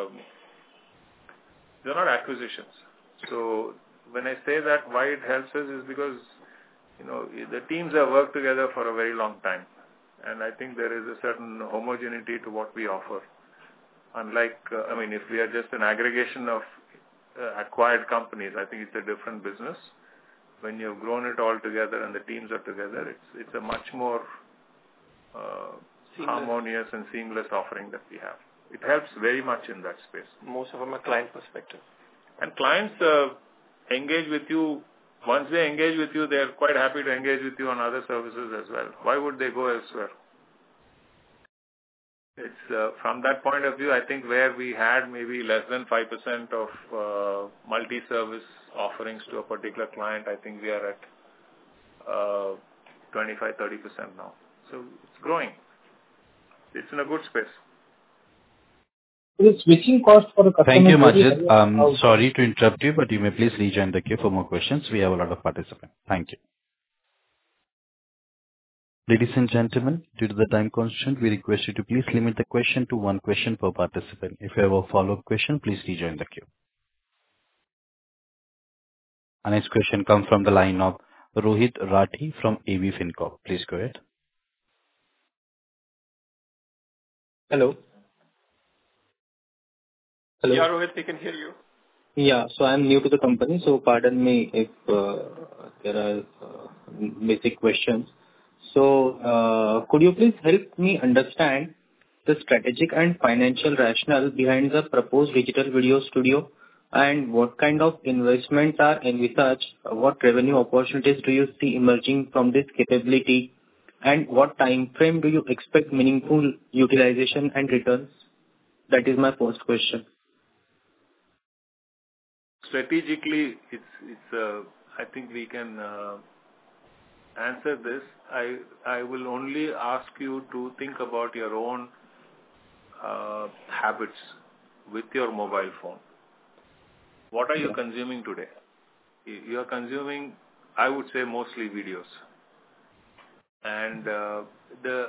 [SPEAKER 3] acquisitions. So when I say that, why it helps us is because, the teams have worked together for a very long time. And I think there is a certain homogeneity to what we offer. Unlike, if we are just an aggregation of acquired companies, I think it's a different business. When you've grown it all together and the teams are together, it's a much more harmonious and seamless offering that we have. It helps very much in that space.
[SPEAKER 4] Most of them are client perspective.
[SPEAKER 3] And clients engage with you. Once they engage with you, they are quite happy to engage with you on other services as well. Why would they go elsewhere? It's from that point of view, I think where we had maybe less than 5% of multi-service offerings to a particular client, I think we are at 25-30% now. So it's growing. It's in a good space.
[SPEAKER 8] The switching cost for the customer.
[SPEAKER 1] Thank you, Majid. Sorry to interrupt you, but you may please rejoin the queue for more questions. We have a lot of participants. Thank you. Ladies and gentlemen, due to the time constraint, we request you to please limit the question to one question per participant. If you have a follow-up question, please rejoin the queue. Our next question comes from the line of Rohit Rathi from AV FinCorp. Please go ahead.
[SPEAKER 9] Hello. Hello.
[SPEAKER 4] Yeah, Rohit, we can hear you.
[SPEAKER 9] Yeah. So I'm new to the company, so pardon me if there are basic questions. So could you please help me understand the strategic and financial rationale behind the proposed digital video studio, and what kind of investments are envisaged? What revenue opportunities do you see emerging from this capability, and what time frame do you expect meaningful utilization and returns? That is my first question.
[SPEAKER 3] Strategically, I think we can answer this. I will only ask you to think about your own habits with your mobile phone. What are you consuming today? You are consuming, I would say, mostly videos. And the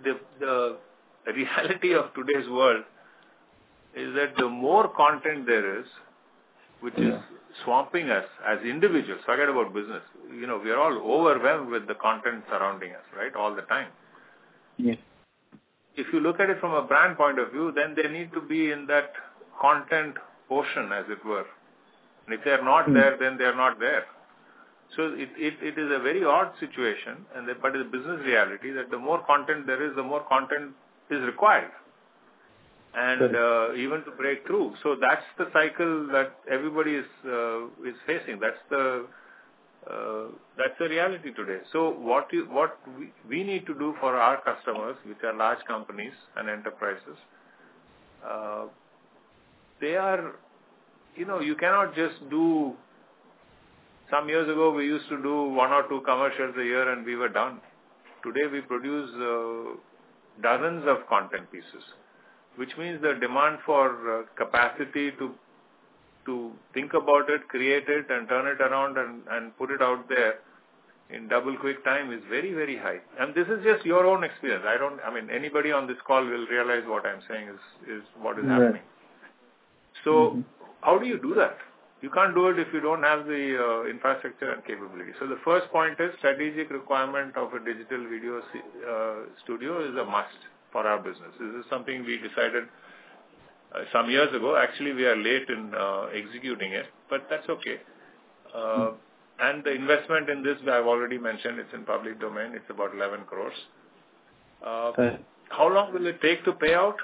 [SPEAKER 3] reality of today's world is that the more content there is, which is swamping us as individuals, forget about business. We are all overwhelmed with the content surrounding us, right, all the time.
[SPEAKER 9] Yeah.
[SPEAKER 3] If you look at it from a brand point of view, then they need to be in that content ocean, as it were. And if they are not there, then they are not there. So it is a very odd situation, but it's a business reality that the more content there is, the more content is required. And even to break through. So that's the cycle that everybody is facing. That's the reality today. So what we need to do for our customers, which are large companies and enterprises, they are, you cannot just do. Some years ago, we used to do 1 or 2 commercials a year and we were done. Today, we produce dozens of content pieces, which means the demand for capacity to think about it, create it, and turn it around and put it out there in double quick time is very, very high. And this is just your own experience. Anybody on this call will realize what I'm saying is what is happening. So how do you do that? You can't do it if you don't have the infrastructure and capability. So the first point is strategic requirement of a digital video studio is a must for our business. This is something we decided some years ago. Actually, we are late in executing it, but that's okay. And the investment in this, I've already mentioned, it's in public domain. It's about 11 crores. How long will it take to pay out?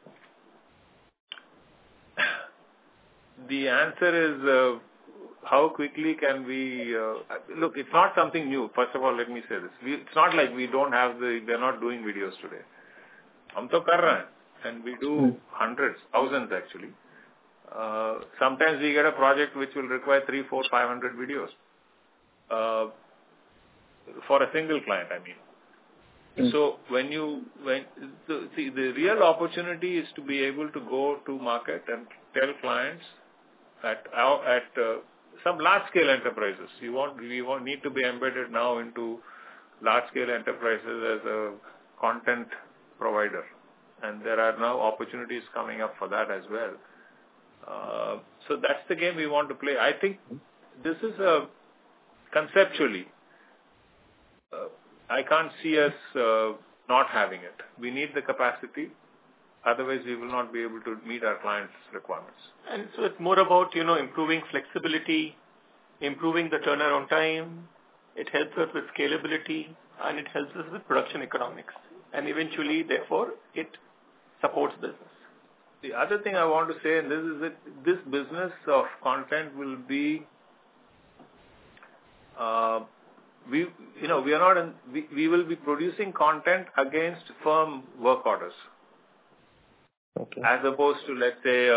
[SPEAKER 3] The answer is how quickly can we... look, it's not something new. First of all, let me say this. It's not like we don't have they're not doing videos today. हम तो कर रहे हैं, and we do hundreds, thousands actually. Sometimes we get a project which will require 300, 400, 500 videos for a single client, I mean. So the real opportunity is to be able to go to market and tell clients at some large-scale enterprises. We need to be embedded now into large-scale enterprises as a content provider, and there are now opportunities coming up for that as well. So that's the game we want to play. I think this is conceptually, I can't see us not having it. We need the capacity. Otherwise, we will not be able to meet our clients' requirements.
[SPEAKER 4] And so it's more about, improving flexibility, improving the turnaround time. It helps us with scalability, and it helps us with production economics. And eventually, therefore, it supports business.
[SPEAKER 3] The other thing I want to say, and this is that this business of content will be, we will be producing content against firm work orders.
[SPEAKER 9] Okay.
[SPEAKER 3] As opposed to, let's say,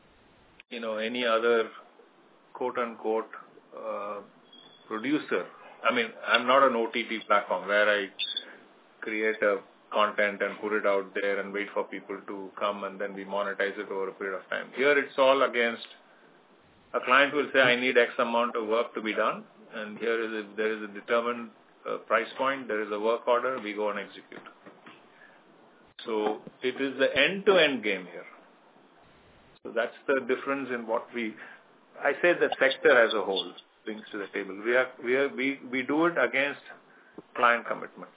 [SPEAKER 3] any other quote-unquote producer I mean, I'm not an OTT platform where I create a content and put it out there and wait for people to come and then we monetize it over a period of time. Here it's all against a client will say, I need X amount of work to be done, and there is a determined price point, there is a work order, we go and execute. So it is the end-to-end game here. So that's the difference in what I say the sector as a whole brings to the table. We do it against client commitments.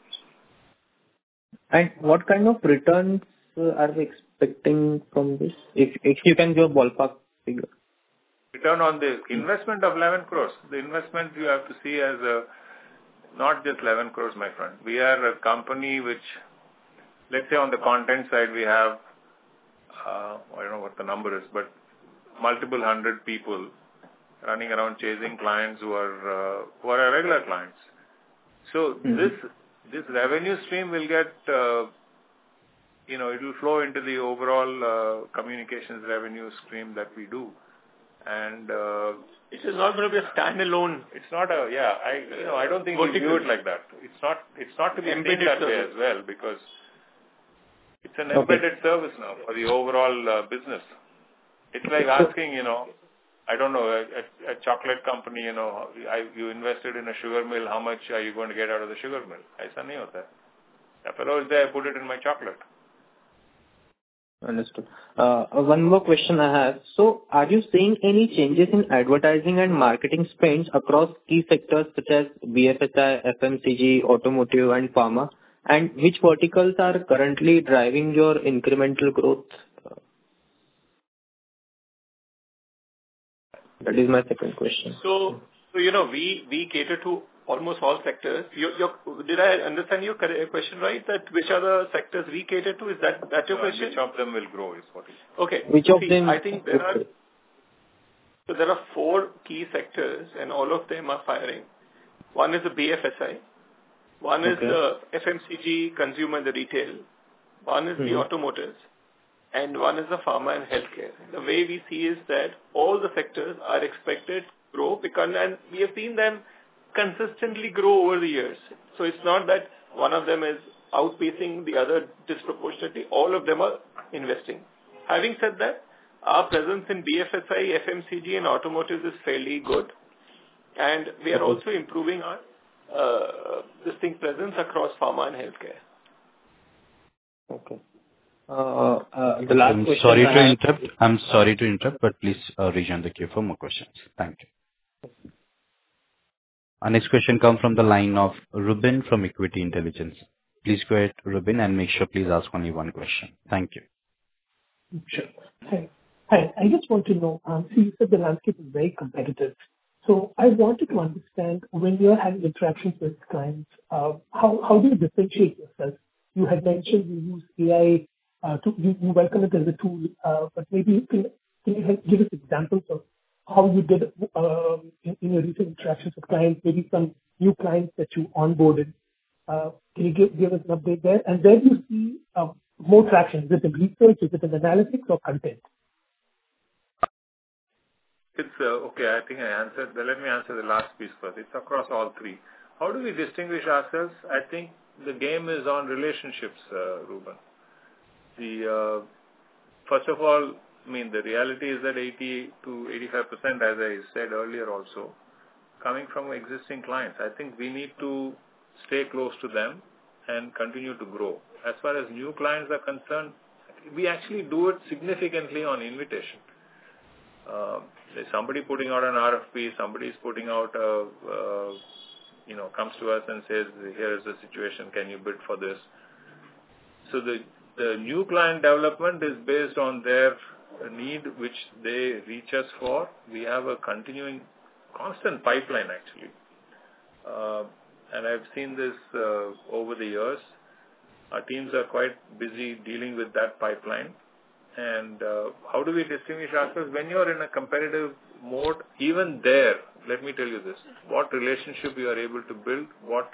[SPEAKER 9] And what kind of returns are we expecting from this? If you can give a ballpark figure.
[SPEAKER 3] Return on the investment of 11 crores. The investment you have to see as not just 11 crores, my friend. We are a company which, let's say on the content side, we have, I don't know what the number is, but multiple hundred people running around chasing clients who are our regular clients. So this revenue stream will get, it will flow into the overall communications revenue stream that we do. And
[SPEAKER 4] it is not going to be a standalone.
[SPEAKER 3] It's not I don't think we do it like that. It's not to be seen that way as well, because it's an embedded service now for the overall business. It's like asking, I don't know, a chocolate company, you invested in a sugar mill, how much are you going to get out of the sugar mill? Aisa nahi hota hai. If I was there, I put it in my chocolate.
[SPEAKER 9] Understood. One more question I have. So, are you seeing any changes in advertising and marketing spends across key sectors such as BFSI, FMCG, automotive, and pharma? And which verticals are currently driving your incremental growth? That is my second question.
[SPEAKER 4] So we cater to almost all sectors. Did I understand your question right? That which are the sectors we cater to? Is that your question?
[SPEAKER 3] Which of them will grow is what is.
[SPEAKER 4] Okay.
[SPEAKER 9] Which of them?
[SPEAKER 4] I think there are 4 key sectors and all of them are firing. One is the BFSI. One is the FMCG, consumer and the retail. One is the automotives. And one is the pharma and healthcare. The way we see is that all the sectors are expected to grow and we have seen them consistently grow over the years. So it's not that one of them is outpacing the other disproportionately. All of them are investing. Having said that, our presence in BFSI, FMCG and automotive is fairly good. And we are also improving our presence across pharma and healthcare.
[SPEAKER 9] Okay. The last
[SPEAKER 1] I'm
[SPEAKER 9] question.
[SPEAKER 1] I'm sorry to interrupt, but please rejoin the queue for more questions. Thank you. Our next question comes from the line of Ruben from Equity Intelligence. Please go ahead, Ruben, and make sure please ask only one question. Thank you.
[SPEAKER 10] Sure. Hi. I just want to know, you said the landscape is very competitive. So I wanted to understand when you're having interactions with clients, how do you differentiate yourself? You had mentioned you use AI. You welcome it as a tool, but maybe can you give us examples of how you did in your recent interactions with clients, maybe some new clients that you onboarded. Can you give us an update there? And where do you see more traction? Is it in research? Is it in analytics or content?
[SPEAKER 3] It's okay. I think I answered. Let me answer the last piece first. It's across all 3. How do we distinguish ourselves? I think the game is on relationships, Ruben. First of all, the reality is that 80 to 85%, as I said earlier also, coming from existing clients. I think we need to stay close to them and continue to grow. As far as new clients are concerned, we actually do it significantly on invitation. There's somebody putting out an RFP, somebody is putting out comes to us and says, here is the situation, can you bid for this? So the new client development is based on their need which they reach us for. We have a continuing constant pipeline actually. And I've seen this over the years. Our teams are quite busy dealing with that pipeline. And how do we distinguish ourselves? When you're in a competitive mode, even there, let me tell you this, what relationship you are able to build,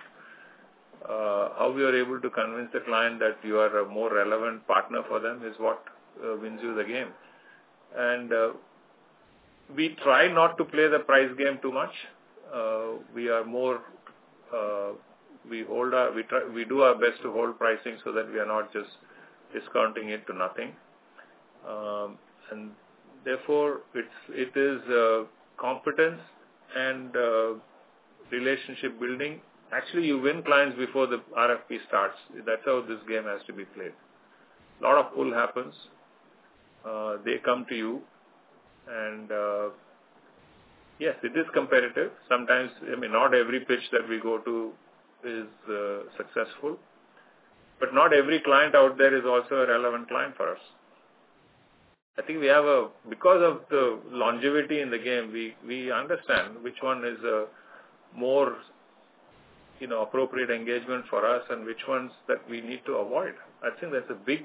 [SPEAKER 3] how we are able to convince the client that you are a more relevant partner for them is what wins you the game. And we try not to play the price game too much. we are more, we do our best to hold pricing so that we are not just discounting it to nothing. And therefore, it is competence and relationship building. Actually, you win clients before the RFP starts. That's how this game has to be played. A lot of pull happens. They come to you, and yes, it is competitive. Sometimes, not every pitch that we go to is successful, but not every client out there is also a relevant client for us. I think we have because of the longevity in the game, we understand which one is a more, appropriate engagement for us and which ones that we need to avoid. I think that's a big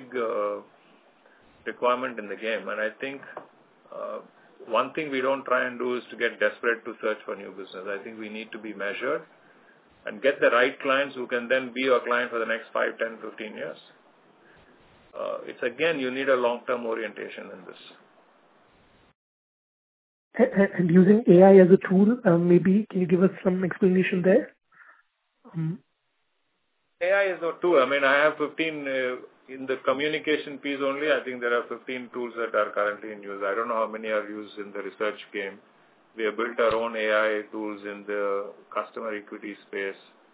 [SPEAKER 3] requirement in the game. And I think one thing we don't try and do is to get desperate to search for new business. I think we need to be measured and get the right clients who can then be our client for the next 5, 10, 15 years. It's again, you need a long-term orientation in this.
[SPEAKER 10] And using AI as a tool, maybe can you give us some explanation there?
[SPEAKER 3] AI is a tool. I have 15 in the communication piece only. I think there are 15 tools that are currently in use. I don't know how many are used in the research game. We have built our own AI tools in the customer equity space.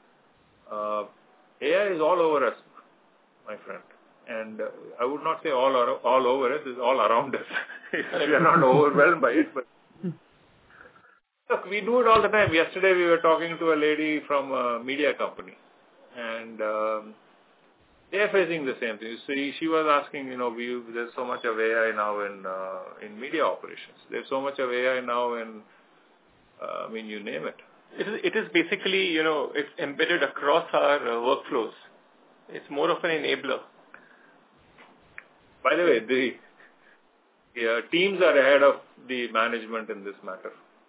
[SPEAKER 3] AI is all over us, my friend. And I would not say all over us, it's all around us. We are not overwhelmed by it, but look, we do it all the time. Yesterday we were talking to a lady from a media company, and they are facing the same thing. You see, she was asking, there's so much of AI now in media operations. There's so much of AI now in, you name it.
[SPEAKER 4] It is basically, it's embedded across our workflows. It's more of an enabler.
[SPEAKER 3] By the way, the teams are ahead of the management in this matter.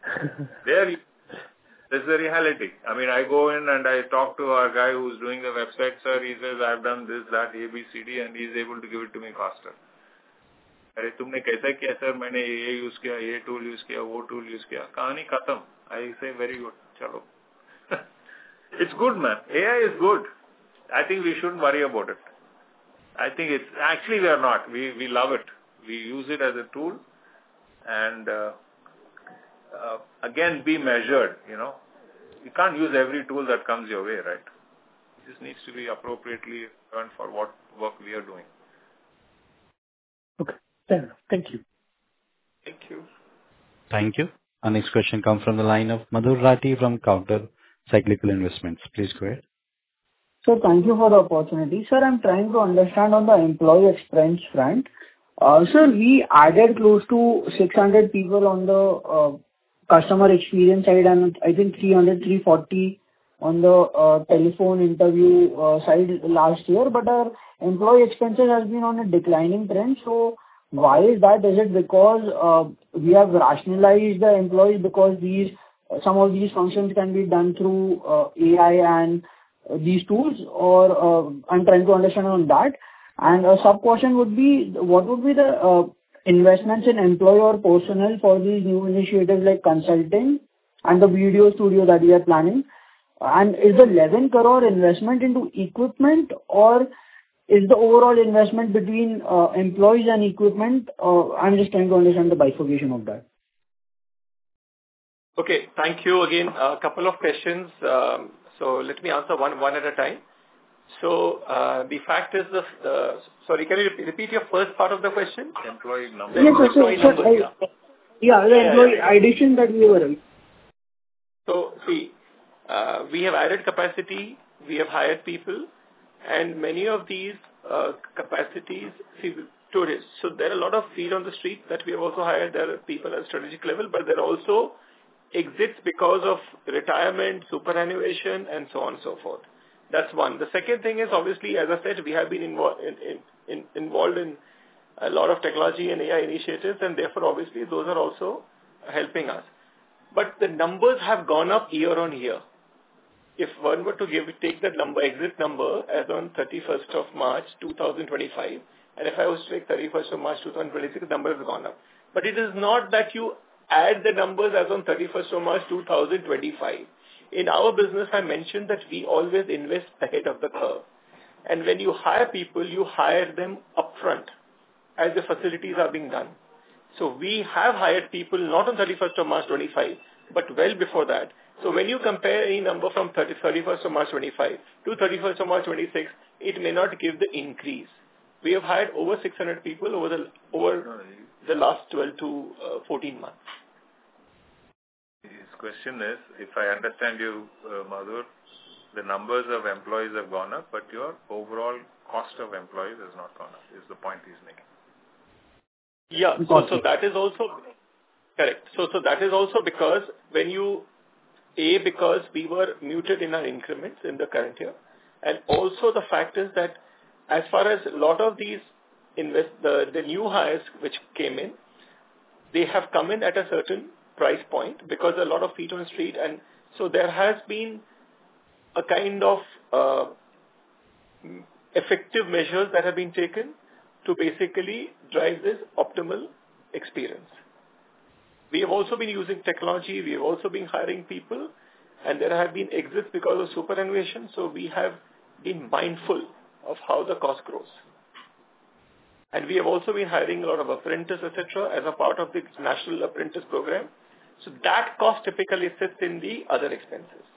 [SPEAKER 3] That's the reality. I go in and I talk to our guy who's doing the website, sir. He says, I've done this, that, A, B, C, D, and he's able to give it to me faster. अरे तुमने कैसा किया sir? मैंने ये use किया, ये tool use किया, वो टूल यूज किया. कहानी खत्म. I say very good. चलो. It's good, man. AI is good. I think we shouldn't worry about it. I think it's actually we are not. We love it. We use it as a tool, and again be measured. You can't use every tool that comes your way, right? It just needs to be appropriately earned for what work we are doing.
[SPEAKER 10] Okay, fair enough. Thank you.
[SPEAKER 3] Thank you.
[SPEAKER 1] Thank you. Our next question comes from the line of Madhur Rathi from Counter Cyclical Investments. Please go ahead.
[SPEAKER 11] So thank you for the opportunity. Sir, I'm trying to understand on the employee expense front. Sir, we added close to 600 people on the customer experience side and I think 340 on the telephone interview side last year, but our employee expenses has been on a declining trend. So why is that? Is it because we have rationalized the employees because some of these functions can be done through AI and these tools, or I'm trying to understand on that. And a sub question would be, what would be the investments in employee or personnel for these new initiatives like consulting and the video studio that we are planning? And is the 11 crore investment into equipment, or is the overall investment between employees and equipment? I'm just trying to understand the bifurcation of that.
[SPEAKER 4] Okay, thank you again. A couple of questions. So let me answer one at a time. So the fact is, sorry, can you repeat your first part of the question?
[SPEAKER 3] Employee number.
[SPEAKER 11] Yes, the employee addition that we were in.
[SPEAKER 4] So see, we have added capacity, we have hired people, and many of these capacities, tourists. So there are a lot of feet on the street that we have also hired. There are people at strategic level, but there are also exits because of retirement, superannuation, and so on and so forth. That's one. The second thing is, obviously, as I said, we have been involved in a lot of technology and AI initiatives, and therefore, obviously, those are also helping us. But the numbers have gone up year on year. If one were to take that number, exit number, as on 31st of March 2025, and if I was to take 31st of March 2026, the number has gone up. But it is not that you add the numbers as on 31st of March 2025. In our business, I mentioned that we always invest ahead of the curve. And when you hire people, you hire them upfront as the facilities are being done. So we have hired people not on 31st of March 25, but well before that. So when you compare any number from 31st of March 25 to 31st of March 26, it may not give the increase. We have hired over 600 people over the last 12 to 14 months.
[SPEAKER 3] His question is, if I understand you, Madhur, the numbers of employees have gone up, but your overall cost of employees has not gone up, is the point he's making.
[SPEAKER 4] Yeah, so that is also correct. So that is also because because we were muted in our increments in the current year. And also the fact is that as far as a lot of these the new hires which came in, they have come in at a certain price point because a lot of feet on the street. And so there has been a kind of effective measures that have been taken to basically drive this optimal experience. We have also been using technology. We have also been hiring people, and there have been exits because of superannuation. So we have been mindful of how the cost grows. And we have also been hiring a lot of apprentices, etc., as a part of the National Apprentice Program. So that cost typically sits in the other expenses.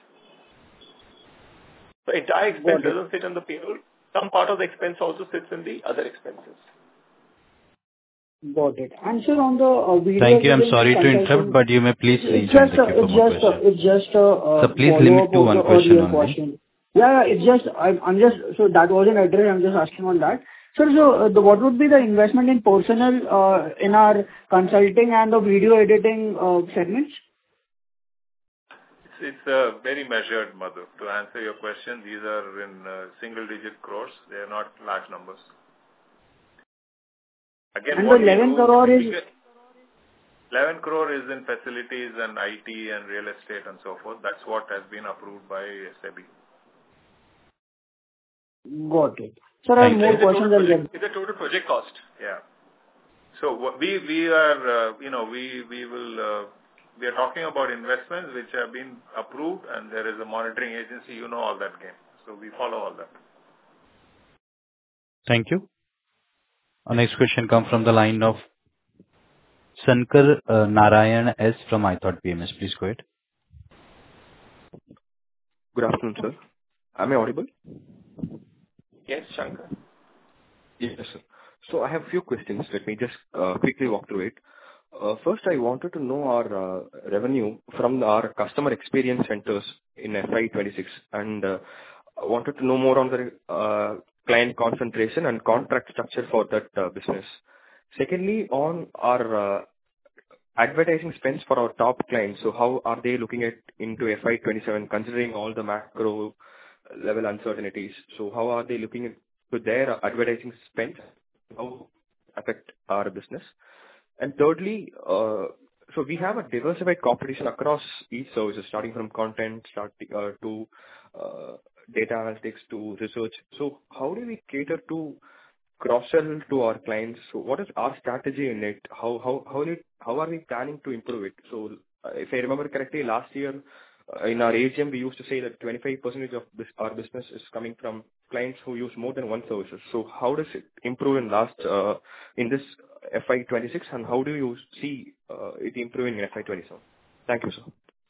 [SPEAKER 4] The entire expense doesn't sit on the payroll. Some part of the expense also sits in the other expenses.
[SPEAKER 11] Got it. And sir, on the video...
[SPEAKER 1] Thank you. I'm sorry to interrupt, but you may please rejoin the queue for more questions.
[SPEAKER 11] It's just a
[SPEAKER 1] so please limit to one question only.
[SPEAKER 11] Yeah, it's just, I'm just, so that wasn't addressed, I'm just asking on that. Sir, so what would be the investment in personnel in our consulting and the video editing segments?
[SPEAKER 3] It's very measured, Madhu. To answer your question, these are in single-digit crores. They are not large numbers. Again,
[SPEAKER 11] and the 11 crore is...
[SPEAKER 3] 11 crore is in facilities and IT and real estate and so forth. That's what has been approved by SEBI.
[SPEAKER 11] Got it. Sir, I have more questions than that.
[SPEAKER 4] It's a total project cost.
[SPEAKER 3] Yeah. So we are, we are talking about investments which have been approved, and there is a monitoring agency. You know all that game. So we follow all that.
[SPEAKER 1] Thank you. Our next question comes from the line of Sankar Narayan S from iThought PMS. Please go ahead.
[SPEAKER 12] Good afternoon, sir. Am I audible?
[SPEAKER 4] Yes, Shankar.
[SPEAKER 12] Yes, sir. So I have a few questions. Let me just quickly walk through it. First, I wanted to know our revenue from our customer experience centers in FY26, and I wanted to know more on the client concentration and contract structure for that business. Secondly, on our advertising spends for our top clients, so how are they looking at into FY27 considering all the macro level uncertainties? So how are they looking at their advertising spend? How affect our business? And thirdly, so we have a diversified competition across each services, starting from content, to data analytics to research. So how do we cater to cross-sell to our clients? So what is our strategy in it? How are we planning to improve it? So if I remember correctly, last year in our AGM, we used to say that 25% of our business is coming from clients who use more than one services. So how does it improve in this FY26, and how do you see it improving in FY27? Thank you, sir.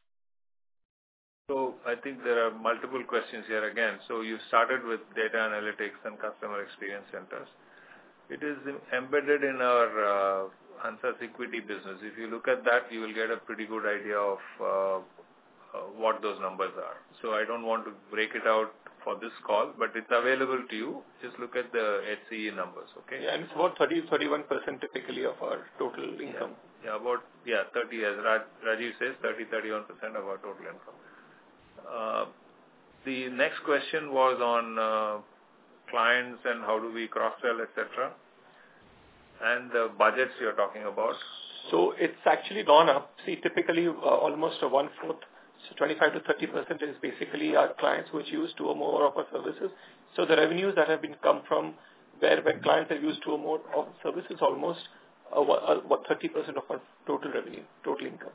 [SPEAKER 3] So I think there are multiple questions here again. So you started with data analytics and customer experience centers. It is embedded in our Answers Equity business. If you look at that, you will get a pretty good idea of what those numbers are. So I don't want to break it out for this call, but it's available to you. Just look at the HCE numbers, okay?
[SPEAKER 4] Yeah, and it's about 31% typically of our total income.
[SPEAKER 3] Yeah, about 30, as Rajiv says, 31% of our total income. The next question was on clients and how do we cross-sell, etc. And the budgets you're talking about.
[SPEAKER 4] So it's actually gone up. See, typically almost a 1/4, so 25 to 30% is basically our clients which use 2 or more of our services. So the revenues that have been come from when clients have used 2 or more of services, almost what 30% of our total revenue, total income.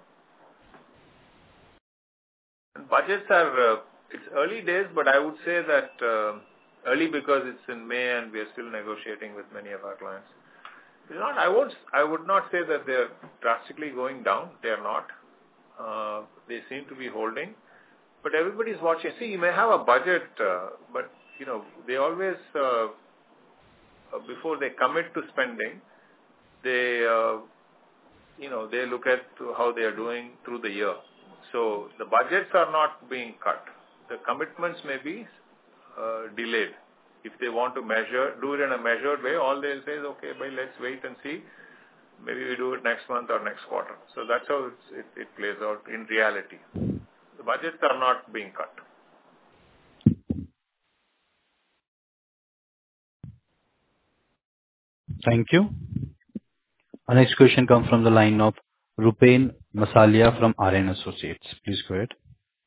[SPEAKER 3] Budgets are, it's early days, but I would say that early because it's in May and we are still negotiating with many of our clients. It's not, I would not say that they're drastically going down. They are not. They seem to be holding, but everybody's watching. See, you may have a budget, but they always, before they commit to spending, they they look at how they are doing through the year. So the budgets are not being cut. The commitments may be delayed. If they want to do it in a measured way, all they'll say is, okay, let's wait and see. Maybe we do it next month or next quarter. So that's how it plays out in reality. The budgets are not being cut.
[SPEAKER 1] Thank you. Our next question comes from the line of Rupen Masalia from RN Associates. Please go ahead.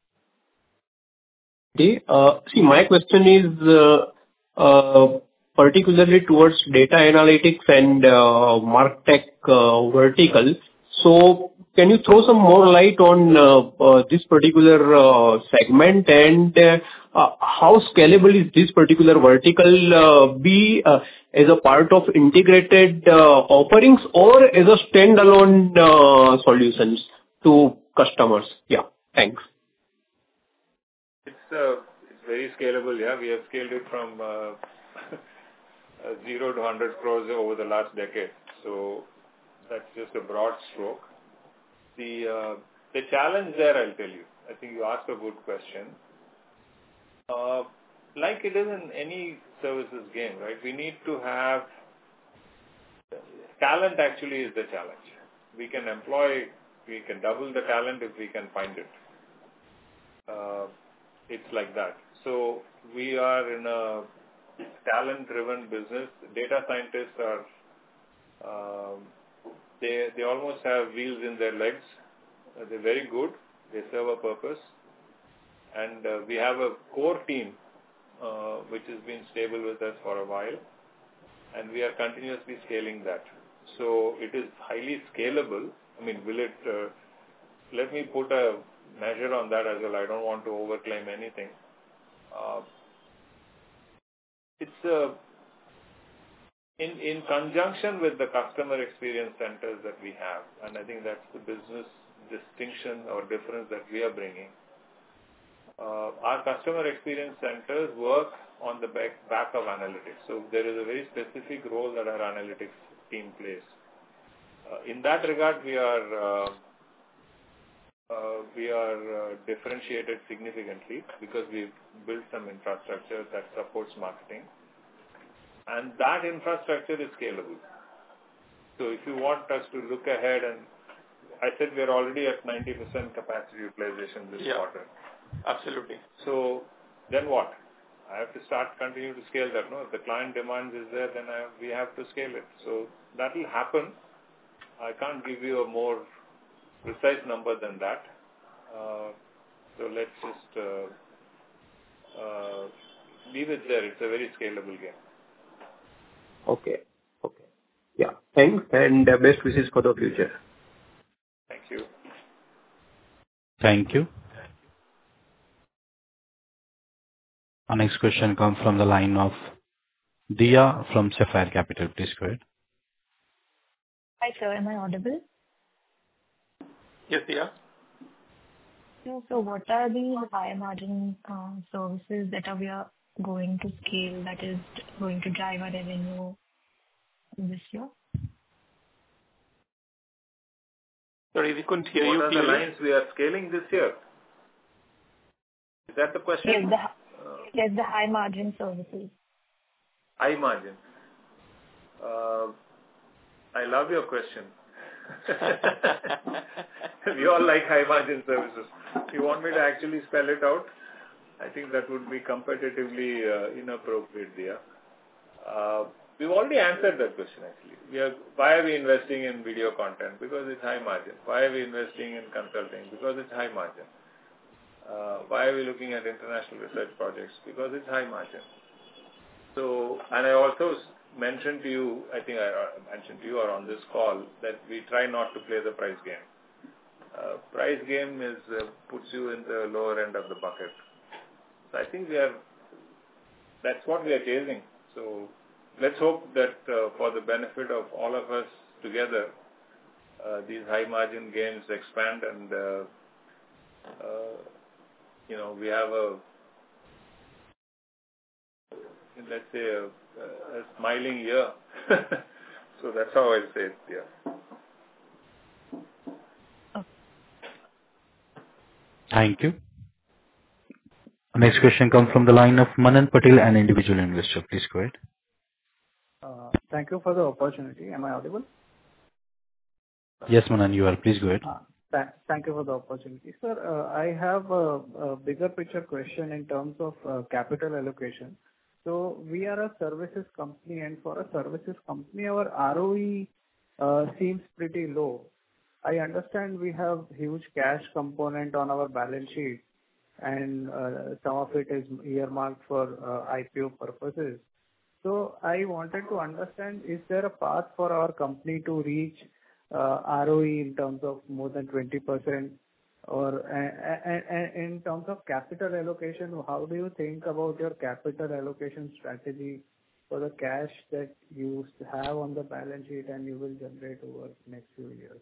[SPEAKER 13] See, my question is particularly towards data analytics and MarTech vertical. So, can you throw some more light on this particular segment and how scalable is this particular vertical be as a part of integrated offerings or as a standalone solutions to customers? Yeah, thanks.
[SPEAKER 3] It's very scalable, yeah. We have scaled it from 0 to 100 crores over the last decade. So that's just a broad stroke. The challenge there, I'll tell you. I think you asked a good question. Like it is in any services game, right? We need to have talent. Actually, is the challenge. We can double the talent if we can find it. It's like that. So we are in a talent-driven business. Data scientists are, they almost have wheels in their legs. They're very good. They serve a purpose. And we have a core team which has been stable with us for a while. And we are continuously scaling that. So it is highly scalable. I mean, let me put a measure on that as well. I don't want to overclaim anything. It's in conjunction with the customer experience centers that we have, and I think that's the business distinction or difference that we are bringing. Our customer experience centers work on the back of analytics. So there is a very specific role that our analytics team plays. In that regard, we are differentiated significantly because we've built some infrastructure that supports marketing, and that infrastructure is scalable. So if you want us to look ahead, and I said we're already at 90% capacity utilization this quarter.
[SPEAKER 4] Absolutely.
[SPEAKER 3] So then what? I have to continue to scale that. No, if the client demands is there, then we have to scale it. So that will happen. I can't give you a more precise number than that. So let's just leave it there. It's a very scalable game.
[SPEAKER 13] Okay. Yeah. Thanks and best wishes for the future.
[SPEAKER 3] Thank you.
[SPEAKER 1] Thank you. Our next question comes from the line of Dia from Sapphire Capital. Please go ahead.
[SPEAKER 14] Hi, sir. Am I audible?
[SPEAKER 4] Yes, Dia.
[SPEAKER 14] So what are the high margin services that we are going to scale that is going to drive our revenue this year?
[SPEAKER 4] Sorry, we couldn't hear you.
[SPEAKER 3] What are the lines we are scaling this year? Is that the question?
[SPEAKER 14] Yes, the high margin services.
[SPEAKER 3] High margin. I love your question. We all like high margin services. If you want me to actually spell it out, I think that would be competitively inappropriate there. We've already answered that question actually. Why are we investing in video content? Because it's high margin. Why are we investing in consulting? Because it's high margin. Why are we looking at international research projects? Because it's high margin. So, and I also mentioned to you, I think I mentioned to you or on this call, that we try not to play the price game. Price game puts you in the lower end of the bucket. So I think that's what we are chasing. So let's hope that for the benefit of all of us together, these high margin gains expand and we have let's say a smiling year. So that's how I say it. Yeah.
[SPEAKER 1] Thank you. Next question comes from the line of Manan Patel, an individual investor. Please go ahead.
[SPEAKER 15] Thank you for the opportunity. Am I audible?
[SPEAKER 1] Yes, Manan, you are. Please go ahead.
[SPEAKER 15] Thank you for the opportunity. Sir, I have a bigger picture question in terms of capital allocation. So we are a services company, and for a services company, our ROE seems pretty low. I understand we have huge cash component on our balance sheet, and some of it is earmarked for IPO purposes. So I wanted to understand, is there a path for our company to reach ROE in terms of more than 20%? Or in terms of capital allocation, how do you think about your capital allocation strategy for the cash that you have on the balance sheet and you will generate over the next few years?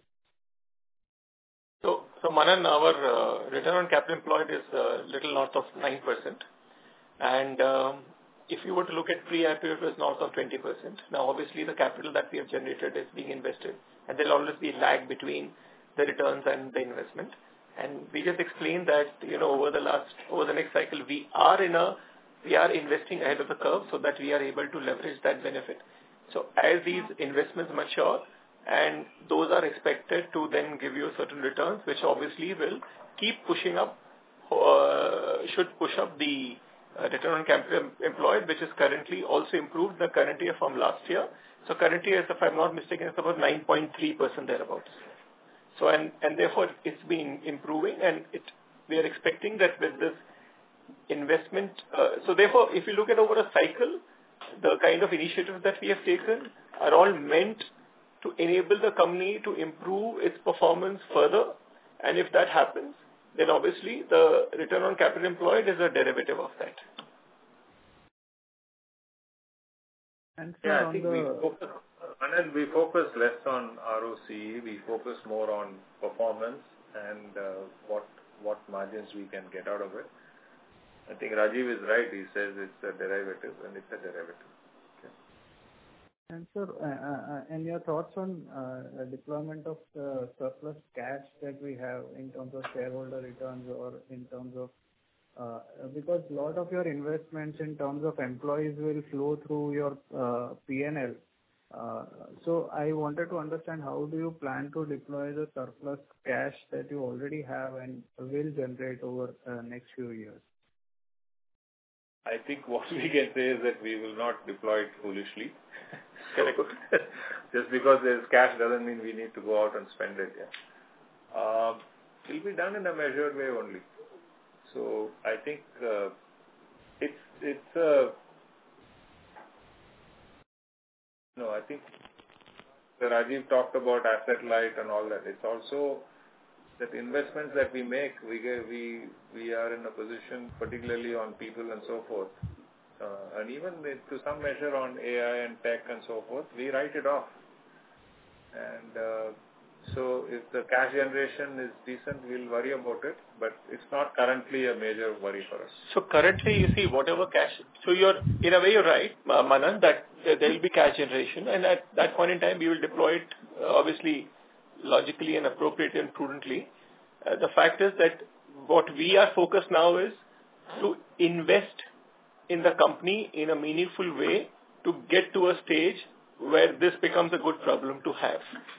[SPEAKER 4] So Manan, our return on capital employed is little north of 9%. And if you were to look at pre-IPO, it was north of 20%. Now, obviously, the capital that we have generated is being invested, and there will always be a lag between the returns and the investment. And we just explained that, over the next cycle, we are investing ahead of the curve so that we are able to leverage that benefit. So as these investments mature, and those are expected to then give you certain returns, which obviously will keep pushing up, should push up the return on capital employed, which is currently also improved the current year from last year. So currently, if I'm not mistaken, it's about 9.3% thereabouts. So and therefore it's been improving, and we are expecting that with this investment. So therefore, if you look at over a cycle, the kind of initiatives that we have taken are all meant to enable the company to improve its performance further. And if that happens, then obviously the return on capital employed is a derivative of that.
[SPEAKER 15] And
[SPEAKER 3] I think we focus less on ROC. We focus more on performance and what margins we can get out of it. I think Rajiv is right. He says it's a derivative, and it's a derivative.
[SPEAKER 15] And sir, and your thoughts on deployment of the surplus cash that we have in terms of shareholder returns, or in terms of because a lot of your investments in terms of employees will flow through your P&L. So I wanted to understand, how do you plan to deploy the surplus cash that you already have and will generate over next few years?
[SPEAKER 3] I think what we can say is that we will not deploy it foolishly. Just because there's cash doesn't mean we need to go out and spend it. Yeah. It will be done in a measured way only. So I think I think Rajiv talked about asset light and all that. It's also that investments that we make, we are in a position, particularly on people and so forth, and even to some measure on AI and tech and so forth, we write it off. And so if the cash generation is decent, we'll worry about it, but it's not currently a major worry for us.
[SPEAKER 4] So currently, you see, whatever cash, so in a way you're right, Manan, that there will be cash generation, and at that point in time, we will deploy it, obviously, logically and appropriately and prudently. The fact is that what we are focused now is to invest in the company in a meaningful way to get to a stage where this becomes a good problem to have.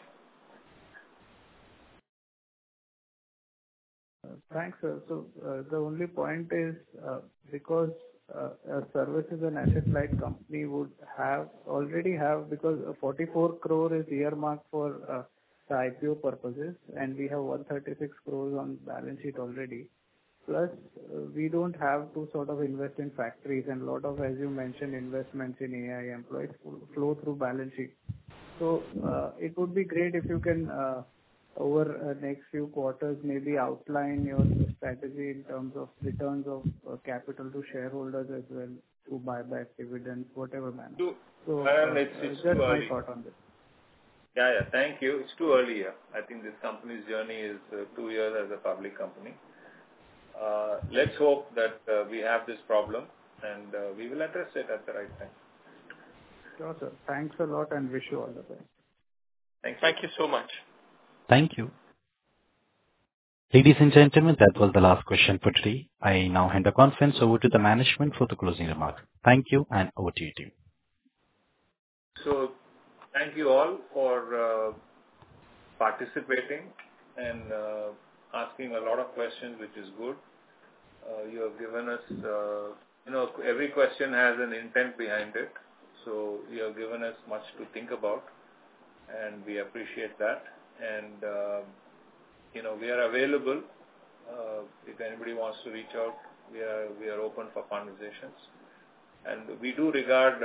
[SPEAKER 15] Thanks, sir. So the only point is because services and asset-light company would already have, because 44 crore is earmarked for the IPO purposes, and we have 136 crores on balance sheet already. Plus, we don't have to sort of invest in factories and a lot of, as you mentioned, investments in AI employees flow through balance sheet. So, it would be great if you can, over next few quarters, maybe outline your strategy in terms of returns of capital to shareholders as well, through buyback, dividends, whatever manner. So,
[SPEAKER 3] It's
[SPEAKER 15] just
[SPEAKER 3] too
[SPEAKER 15] my
[SPEAKER 3] early.
[SPEAKER 15] thought on this.
[SPEAKER 3] Yeah. Thank you. It's too early here. I think this company's journey is 2 years as a public company. Let's hope that we have this problem and we will address it at the right time.
[SPEAKER 15] Sure, sir. Thanks a lot and wish you all the best.
[SPEAKER 4] Thank you so much.
[SPEAKER 1] Thank you. Ladies and gentlemen, that was the last question for today. I now hand the conference over to the management for the closing remarks. Thank you, and over to you, team.
[SPEAKER 3] So, thank you all for participating and asking a lot of questions, which is good. You have given us, every question has an intent behind it. So, you have given us much to think about, and we appreciate that. And, we are available. If anybody wants to reach out, we are open for conversations. And we do regard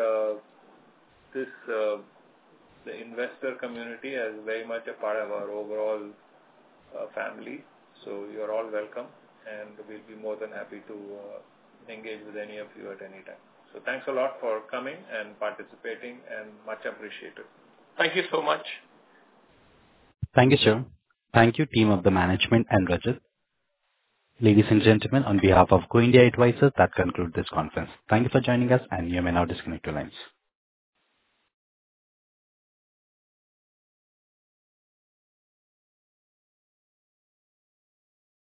[SPEAKER 3] the investor community as very much a part of our overall family. So you are all welcome, and we'll be more than happy to engage with any of you at any time. So thanks a lot for coming and participating, and much appreciated.
[SPEAKER 4] Thank you so much.
[SPEAKER 1] Thank you, sir. Thank you, team of the management and Rajat. Ladies and gentlemen, on behalf of Go India Advisors, that concludes this conference. Thank you for joining us, and you may now disconnect your lines.